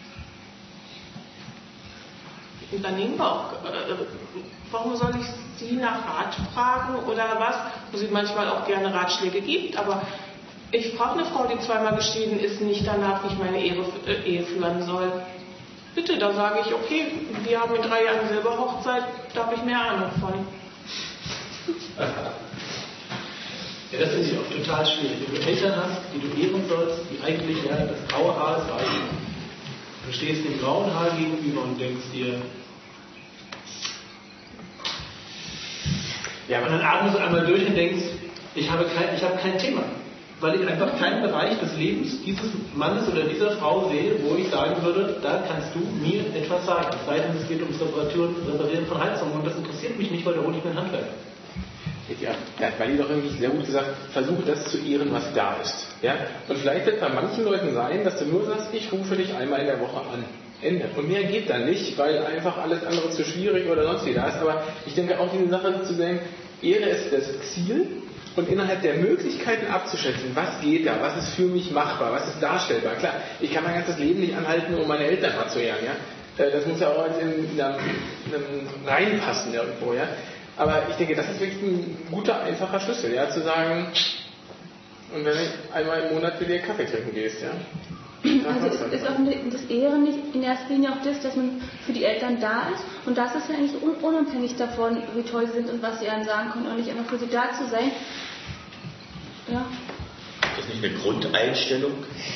dann nehmen wir auch, warum soll ich sie nach Rat fragen oder was, wo sie manchmal auch gerne Ratschläge gibt, aber ich frage eine Frau, die 2-mal geschieden ist, nicht danach, wie ich meine Ehe führen soll. Bitte, da sage ich, okay, wir haben in 3 Jahren Silberhochzeit, da habe ich mehr Ahnung von. Ja, das finde ich auch total schwierig. Wenn du Eltern hast, die du ehren sollst, die eigentlich das graue Haar ist reich. Du stehst dem grauen Haar gegenüber und denkst dir, und dann atmest du einmal durch und denkst, ich habe kein Thema. Weil ich einfach keinen Bereich des Lebens dieses Mannes oder dieser Frau sehe, wo ich sagen würde, da kannst du mir etwas sagen. Es sei denn, es geht ums Reparieren von Heizungen und das interessiert mich nicht, weil da hole ich mir ein Handwerk. Ja, weil die doch irgendwie sehr gut gesagt, versuche das zu ehren, was da ist. Ja? Und vielleicht wird bei manchen Leuten sein, dass du nur sagst, ich rufe dich einmal in der Woche an. Ende. Und mehr geht dann nicht, weil einfach alles andere zu schwierig oder sonst wie da ist. Aber ich denke auch diese Sache zu denken, Ehre ist das Ziel und innerhalb der Möglichkeiten abzuschätzen, was geht da, was ist für mich machbar, was ist darstellbar. Klar, ich kann mein ganzes Leben nicht anhalten, um meine Eltern mal zu ehren, ja. Das muss ja auch in einem reinpassen irgendwo, ja. Aber ich denke, das ist wirklich ein guter, einfacher Schlüssel, ja, zu sagen, und wenn du einmal im Monat mit dir Kaffee trinken gehst, ja. Also ist auch das Ehren nicht in erster Linie auch das, dass man für die Eltern da ist, und das ist ja eigentlich unabhängig davon, wie toll sie sind und was sie einem sagen können, und nicht einfach für sie da zu sein. Ja. Ist das nicht eine Grundeinstellung?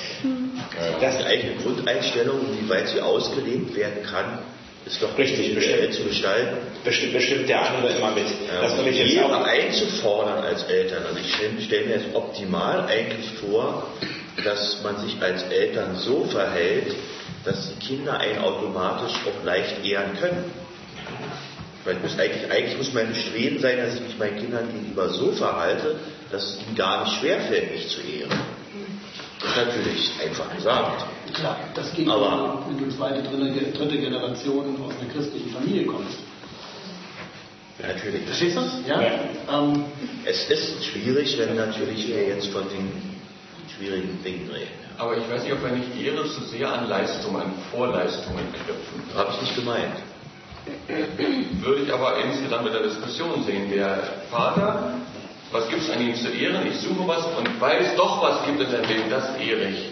Das ist eigentlich eine Grundeinstellung, wie weit sie ausgelebt werden kann, ist doch richtig zu gestalten. Bestimmt der andere immer mit. Das soll ich jetzt auch einzufordern als Eltern. Also ich stelle mir jetzt optimal eigentlich vor, dass man sich als Eltern so verhält, dass die Kinder einen automatisch auch leicht ehren können. Weil eigentlich muss mein Streben sein, dass ich mich meinen Kindern gegenüber so verhalte, dass es ihnen gar nicht schwerfällt, mich zu ehren. Das ist natürlich einfach gesagt. Klar, das geht aber, wenn du zweite, dritte Generation aus einer christlichen Familie kommst. Ja, natürlich. Verstehst du das? Ja. Es ist schwierig, wenn natürlich wir jetzt von den schwierigen Dingen reden. Aber ich weiß nicht, ob wir nicht Ehre zu sehr an Leistungen, an Vorleistungen knüpfen. Habe ich nicht gemeint. Würde ich aber insgesamt mit der Diskussion sehen. Der Vater, was gibt es an ihm zu ehren? Ich suche was, und weil es doch was gibt in seinem Leben, das ehre ich.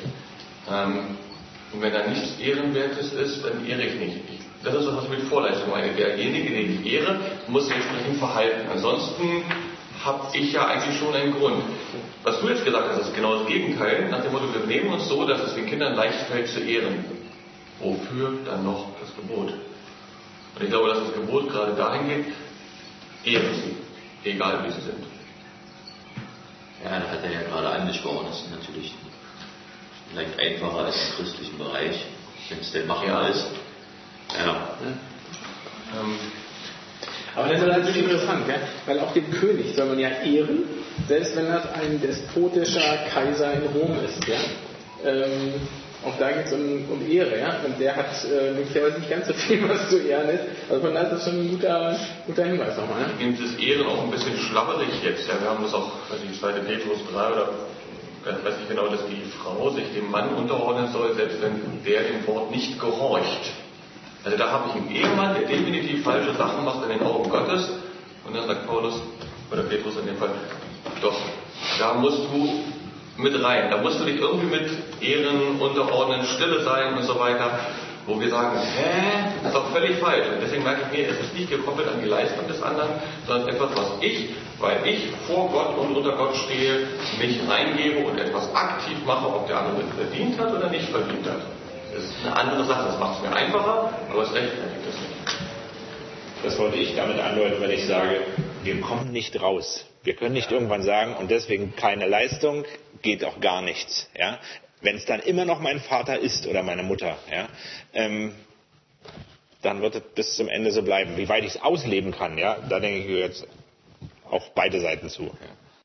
Und wenn da nichts Ehrenwertes ist, dann ehre ich nicht. Das ist das, was ich mit Vorleistung meine. Derjenige, den ich ehre, muss sich entsprechend verhalten. Ansonsten habe ich ja eigentlich schon einen Grund. Was du jetzt gesagt hast, ist genau das Gegenteil. Nach dem Motto, wir benehmen uns so, dass es den Kindern leicht fällt zu ehren. Wofür dann noch das Gebot? Und ich glaube, dass das Gebot gerade dahin geht, ehren sie, egal wie sie sind. Ja, da hat er ja gerade angesprochen, das ist natürlich vielleicht einfacher als im christlichen Bereich, wenn es denn machbar ist. Ja. Aber das ist natürlich interessant, ja? Weil auch den König soll man ja ehren, selbst wenn das ein despotischer Kaiser in Rom ist. Ja? Auch da geht es um Ehre, ja? Und der hat möglicherweise nicht ganz so viel, was zu ehren ist. Also von daher ist das schon ein guter Hinweis nochmal. Ne? Ich nehme das Ehren auch ein bisschen schlapperig jetzt. Ja? Wir haben das auch, weiß ich, 2. Petrus 3 oder weiß nicht genau, dass die Frau sich dem Mann unterordnen soll, selbst wenn der dem Wort nicht gehorcht. Also da habe ich einen Ehemann, der definitiv falsche Sachen macht in den Augen Gottes. Und dann sagt Paulus, oder Petrus in dem Fall, doch, da musst du mit rein. Da musst du dich irgendwie mit Ehren, unterordnen, Stille sein und so weiter. Wo wir sagen, das ist doch völlig falsch. Und deswegen merke ich mir, es ist nicht gekoppelt an die Leistung des anderen, sondern etwas, was ich, weil ich vor Gott und unter Gott stehe, mich reingebe und etwas aktiv mache, ob der andere verdient hat oder nicht verdient hat. Das ist eine andere Sache, das macht es mir einfacher, aber es rechtfertigt es nicht. Das wollte ich damit andeuten, wenn ich sage, wir kommen nicht raus. Wir können nicht irgendwann sagen, und deswegen keine Leistung, geht auch gar nichts. Ja? Wenn es dann immer noch mein Vater ist oder meine Mutter, ja, dann wird es bis zum Ende so bleiben. Wie weit ich es ausleben kann, ja, da denke ich jetzt auch beide Seiten zu. Ja.